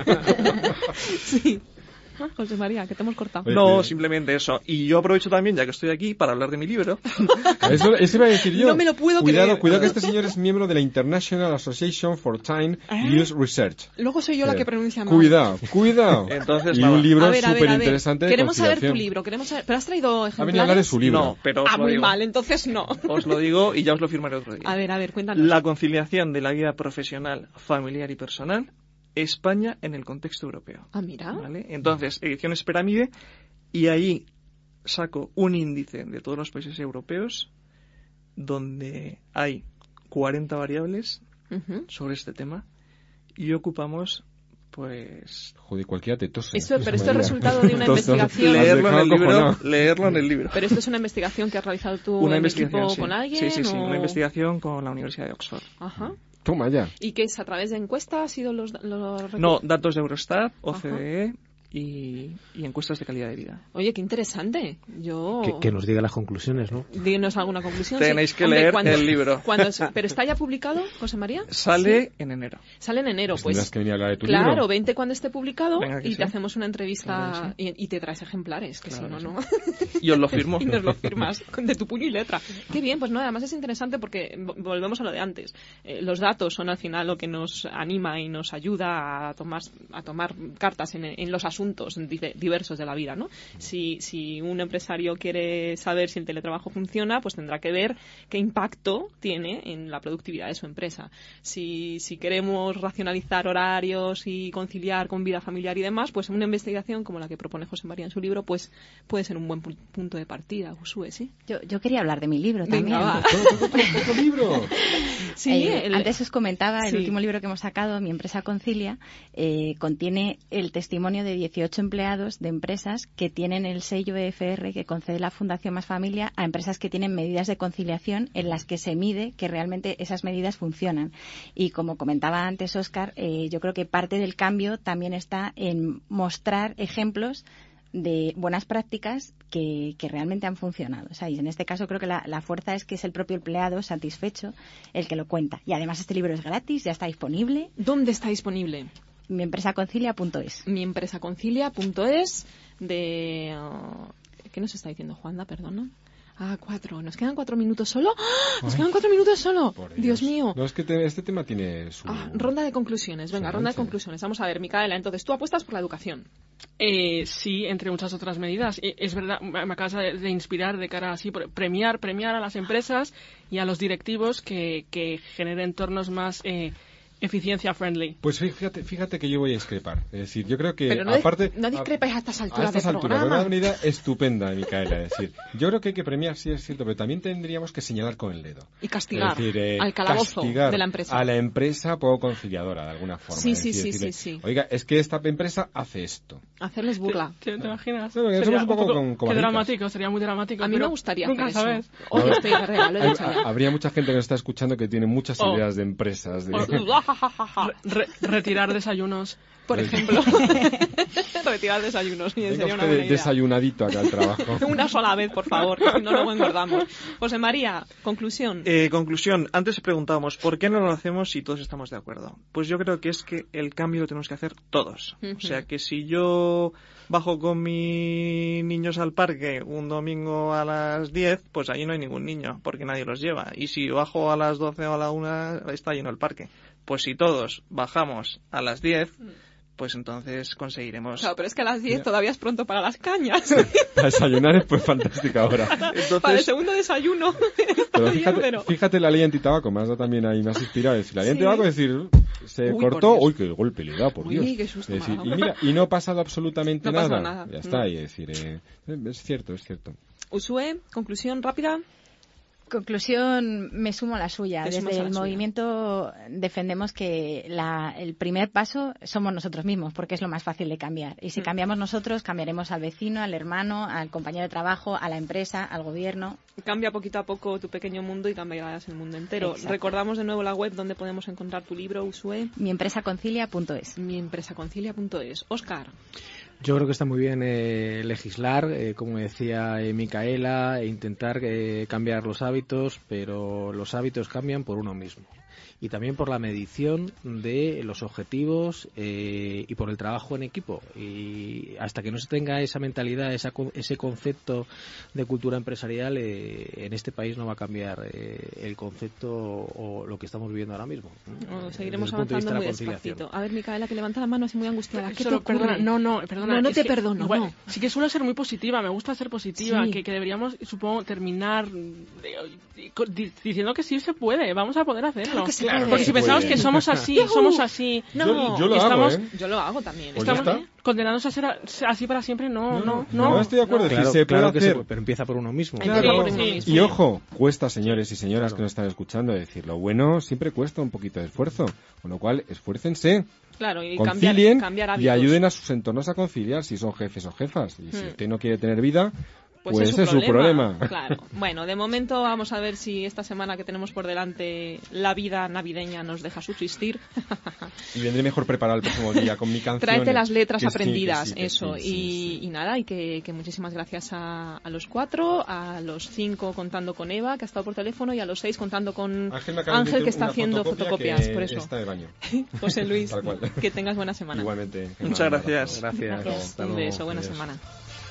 Sí. José María, que te hemos cortado. No, simplemente eso. Y yo aprovecho también, ya que estoy aquí, para hablar de mi libro. Eso, eso iba a decir yo. No me lo puedo cuidado, creer. Cuidado que este señor es miembro de la International Association for Time ¿Eh? Use Research. Luego soy yo la que pronuncia mal. Cuidado, cuidado. Entonces, y nada. un libro súper interesante. Queremos saber tu libro. Queremos saber... ¿Pero has traído ejemplares? Ha venido a hablar de su libro. No, pero os ah, lo muy digo. mal, entonces no. Os lo digo y ya os lo firmaré otro día. A ver, a ver, cuéntanos. La conciliación de la vida profesional, familiar y personal España en el contexto europeo. Ah, mira. ¿Vale? Entonces, Ediciones Pirámide, y ahí saco un índice de todos los países europeos donde hay cuarenta variables uh-huh. sobre este tema y ocupamos, pues... Joder, cualquiera te tose. Esto, pero esto es resultado de una investigación... Leerlo en, el libro, leerlo en el libro. Pero esto es una investigación que has realizado tú una en equipo sí. con alguien. Sí, sí, sí, o... una investigación con la Universidad de Oxford. Ajá. Toma ya. ¿Y qué es? ¿A través de encuestas? ¿Ha sido los, los... No, datos de Eurostat, O C D E y, y encuestas de calidad de vida. Oye, qué interesante. Yo... Que, que nos diga las conclusiones, ¿no? Díganos alguna conclusión. Tenéis sí. que Hombre, leer cuando, el libro. Cuando, ¿pero está ya publicado, José María? Sale ¿Sí? en enero. Sale en enero, pues. pues Tendrás que venir a hablar de tu claro, libro. vente cuando esté publicado Venga, y sí. te hacemos una entrevista claro sí. y, y te traes ejemplares, que claro si no, sí. no. Y os lo firmo. Y nos lo firmas de tu puño y letra. Qué bien, pues no, además es interesante porque volvemos a lo de antes. Eh, los datos son al final lo que nos anima y nos ayuda a tomar, a tomar cartas en, en los asuntos diversos de la vida, ¿no? Si, si un empresario quiere saber si el teletrabajo funciona, pues tendrá que ver qué impacto tiene en la productividad de su empresa. Si, si queremos racionalizar horarios y conciliar con vida familiar y demás, pues una investigación como la que propone José María en su libro, pues puede ser un buen pu- punto de partida, Usue, ¿sí? Yo, yo quería hablar de mi libro también. Venga, va. ¿Otro libro? Sí, eh, el... Antes os comentaba, el sí. último libro que hemos sacado, Mi empresa concilia, eh, contiene el testimonio de dieciocho empleados de empresas que tienen el sello E F R que concede la Fundación Más Familia a empresas que tienen medidas de conciliación en las que se mide que realmente esas medidas funcionan. Y como comentaba antes Óscar, eh, yo creo que parte del cambio también está en mostrar ejemplos de buenas prácticas que, que realmente han funcionado. O sea, y en este caso creo que la, la fuerza es que es el propio empleado satisfecho el que lo cuenta. Y además este libro es gratis, ya está disponible. ¿Dónde está disponible? mi empresa concilia punto es. mi empresa concilia punto es de... Uh, ¿qué nos está diciendo Juanda? Perdona. Ah, cuatro. ¿Nos quedan cuatro minutos solo? ¡Ah! ¿Nos Ay, quedan cuatro minutos solo? Dios. Dios mío. No, es que te, este tema tiene su... Ah, ronda de conclusiones. Venga, ronda de conclusiones. Vamos a ver, Micaela, entonces, ¿tú apuestas por la educación? Eh, sí, entre muchas otras medidas. Eh, es verdad, me acabas de, de inspirar de cara así, premiar, premiar a las empresas y a los directivos que, que generen entornos más... Eh, eficiencia friendly. Pues fíjate, fíjate que yo voy a discrepar. Es decir, yo creo que Pero no aparte... no discrepes a estas alturas a estas del alturas, programa. Es una medida estupenda, Micaela. Es decir, yo creo que hay que premiar, sí es cierto, pero también tendríamos que señalar con el dedo. Y castigar es decir, eh, al calabozo castigar de la empresa. a la empresa poco conciliadora, de alguna forma. Sí, es sí, decir, sí, decirle, sí, sí. Oiga, es que esta empresa hace esto. Hacerles burla. ¿Te, te, te imaginas? No, sería somos un poco, un poco con, con qué dramático, sería muy dramático. A mí pero me gustaría nunca hacer sabes. eso. Hoy no, estoy guerrera, lo he dicho ya. Habría mucha gente que nos está escuchando que tiene muchas Oh. ideas de empresas. De... Oh. Re, retirar desayunos, por ejemplo. Retirar desayunos, bien, sería una buena idea. Desayunadito acá al trabajo. Una sola vez, por favor, si no luego engordamos. José María, conclusión. Eh, conclusión, antes preguntábamos, ¿por qué no lo hacemos si todos estamos de acuerdo? Pues yo creo que es que el cambio lo tenemos que hacer todos. Uh-huh. O sea, que si yo bajo con mis niños al parque un domingo a las diez, pues allí no hay ningún niño, porque nadie los lleva. Y si bajo a las doce o a la una, está lleno el parque. Pues si todos bajamos a las diez, pues entonces conseguiremos... Claro, pero es que a las diez todavía es pronto para las cañas. Para desayunar es pues fantástica hora. Entonces... Para el segundo desayuno. Pero fíjate, pero... fíjate la ley antitabaco, me has dado también ahí más inspirado. Es decir, la ley sí. antitabaco es decir, se uy, cortó, uy, qué golpe le da, por uy, Dios. Qué susto, es decir, y mira, y no ha pasado absolutamente no nada. Pasa nada. Ya está, y es decir, eh, es cierto, es cierto. Usue, conclusión rápida. Conclusión, me sumo a la suya. Desde el movimiento defendemos que la, el primer paso somos nosotros mismos, porque es lo más fácil de cambiar. Y si cambiamos nosotros, cambiaremos al vecino, al hermano, al compañero de trabajo, a la empresa, al gobierno. Cambia poquito a poco tu pequeño mundo y cambiarás el mundo entero. Exacto. Recordamos de nuevo la web donde podemos encontrar tu libro, Usue. mi empresa concilia punto es. mi empresa concilia punto es. Óscar. Yo creo que está muy bien eh, legislar, eh, como decía eh, Micaela, e intentar eh, cambiar los hábitos, pero los hábitos cambian por uno mismo. Y también por la medición de los objetivos eh, y por el trabajo en equipo. Y hasta que no se tenga esa mentalidad, esa, ese concepto de cultura empresarial, eh, en este país no va a cambiar eh, el concepto o lo que estamos viviendo ahora mismo. No, seguiremos avanzando muy despacito. A ver, Micaela, que levanta la mano así muy angustiada. ¿Qué Solo, te ocurre? Perdona, no, no, perdona. No, no te que, perdono, bueno, no. Sí que suelo ser muy positiva, me gusta ser positiva, sí. que, que deberíamos, supongo, terminar eh, diciendo que sí se puede, vamos a poder hacerlo. Claro que se claro, puede. porque si pensamos que somos así, ¡Yujú! somos así, Yo- no, yo lo hago, estamos, ¿eh? yo lo hago también. Pues ya Estamos está. condenados a ser a- así para siempre, no, no, no. No estoy de acuerdo, no. es Claro, que se puede claro que se hacer. puede, pero empieza por uno mismo. Empieza Claro. por uno mismo. Y ojo, cuesta, señores y señoras que nos están escuchando, decir, lo bueno siempre cuesta un poquito de esfuerzo, con lo cual esfuércense, Claro, y concilien cambiar, cambiar y hábitos. ayuden a sus entornos a conciliar si son jefes o jefas. Y si Hmm. usted no quiere tener vida, Pues, pues, es, es su problema. Claro. Bueno, de momento vamos a ver si esta semana que tenemos por delante la vida navideña nos deja subsistir. Y vendré mejor preparado el próximo día con mi canción. Tráete las letras que sí, que aprendidas, sí, que eso. sí, sí, y, sí. y nada, y que, que muchísimas gracias a, a los cuatro, a los cinco contando con Eva, que ha estado por teléfono, y a los seis contando con Ángel, me acaba de Ángel, meter que está una haciendo fotocopia fotocopias, que por eso. está de baño. José Luis, Tal cual. que tengas buena semana. Igualmente. Muchas gracias. Gracias. Gracias. Hasta Un luego. beso, buena Adiós. semana.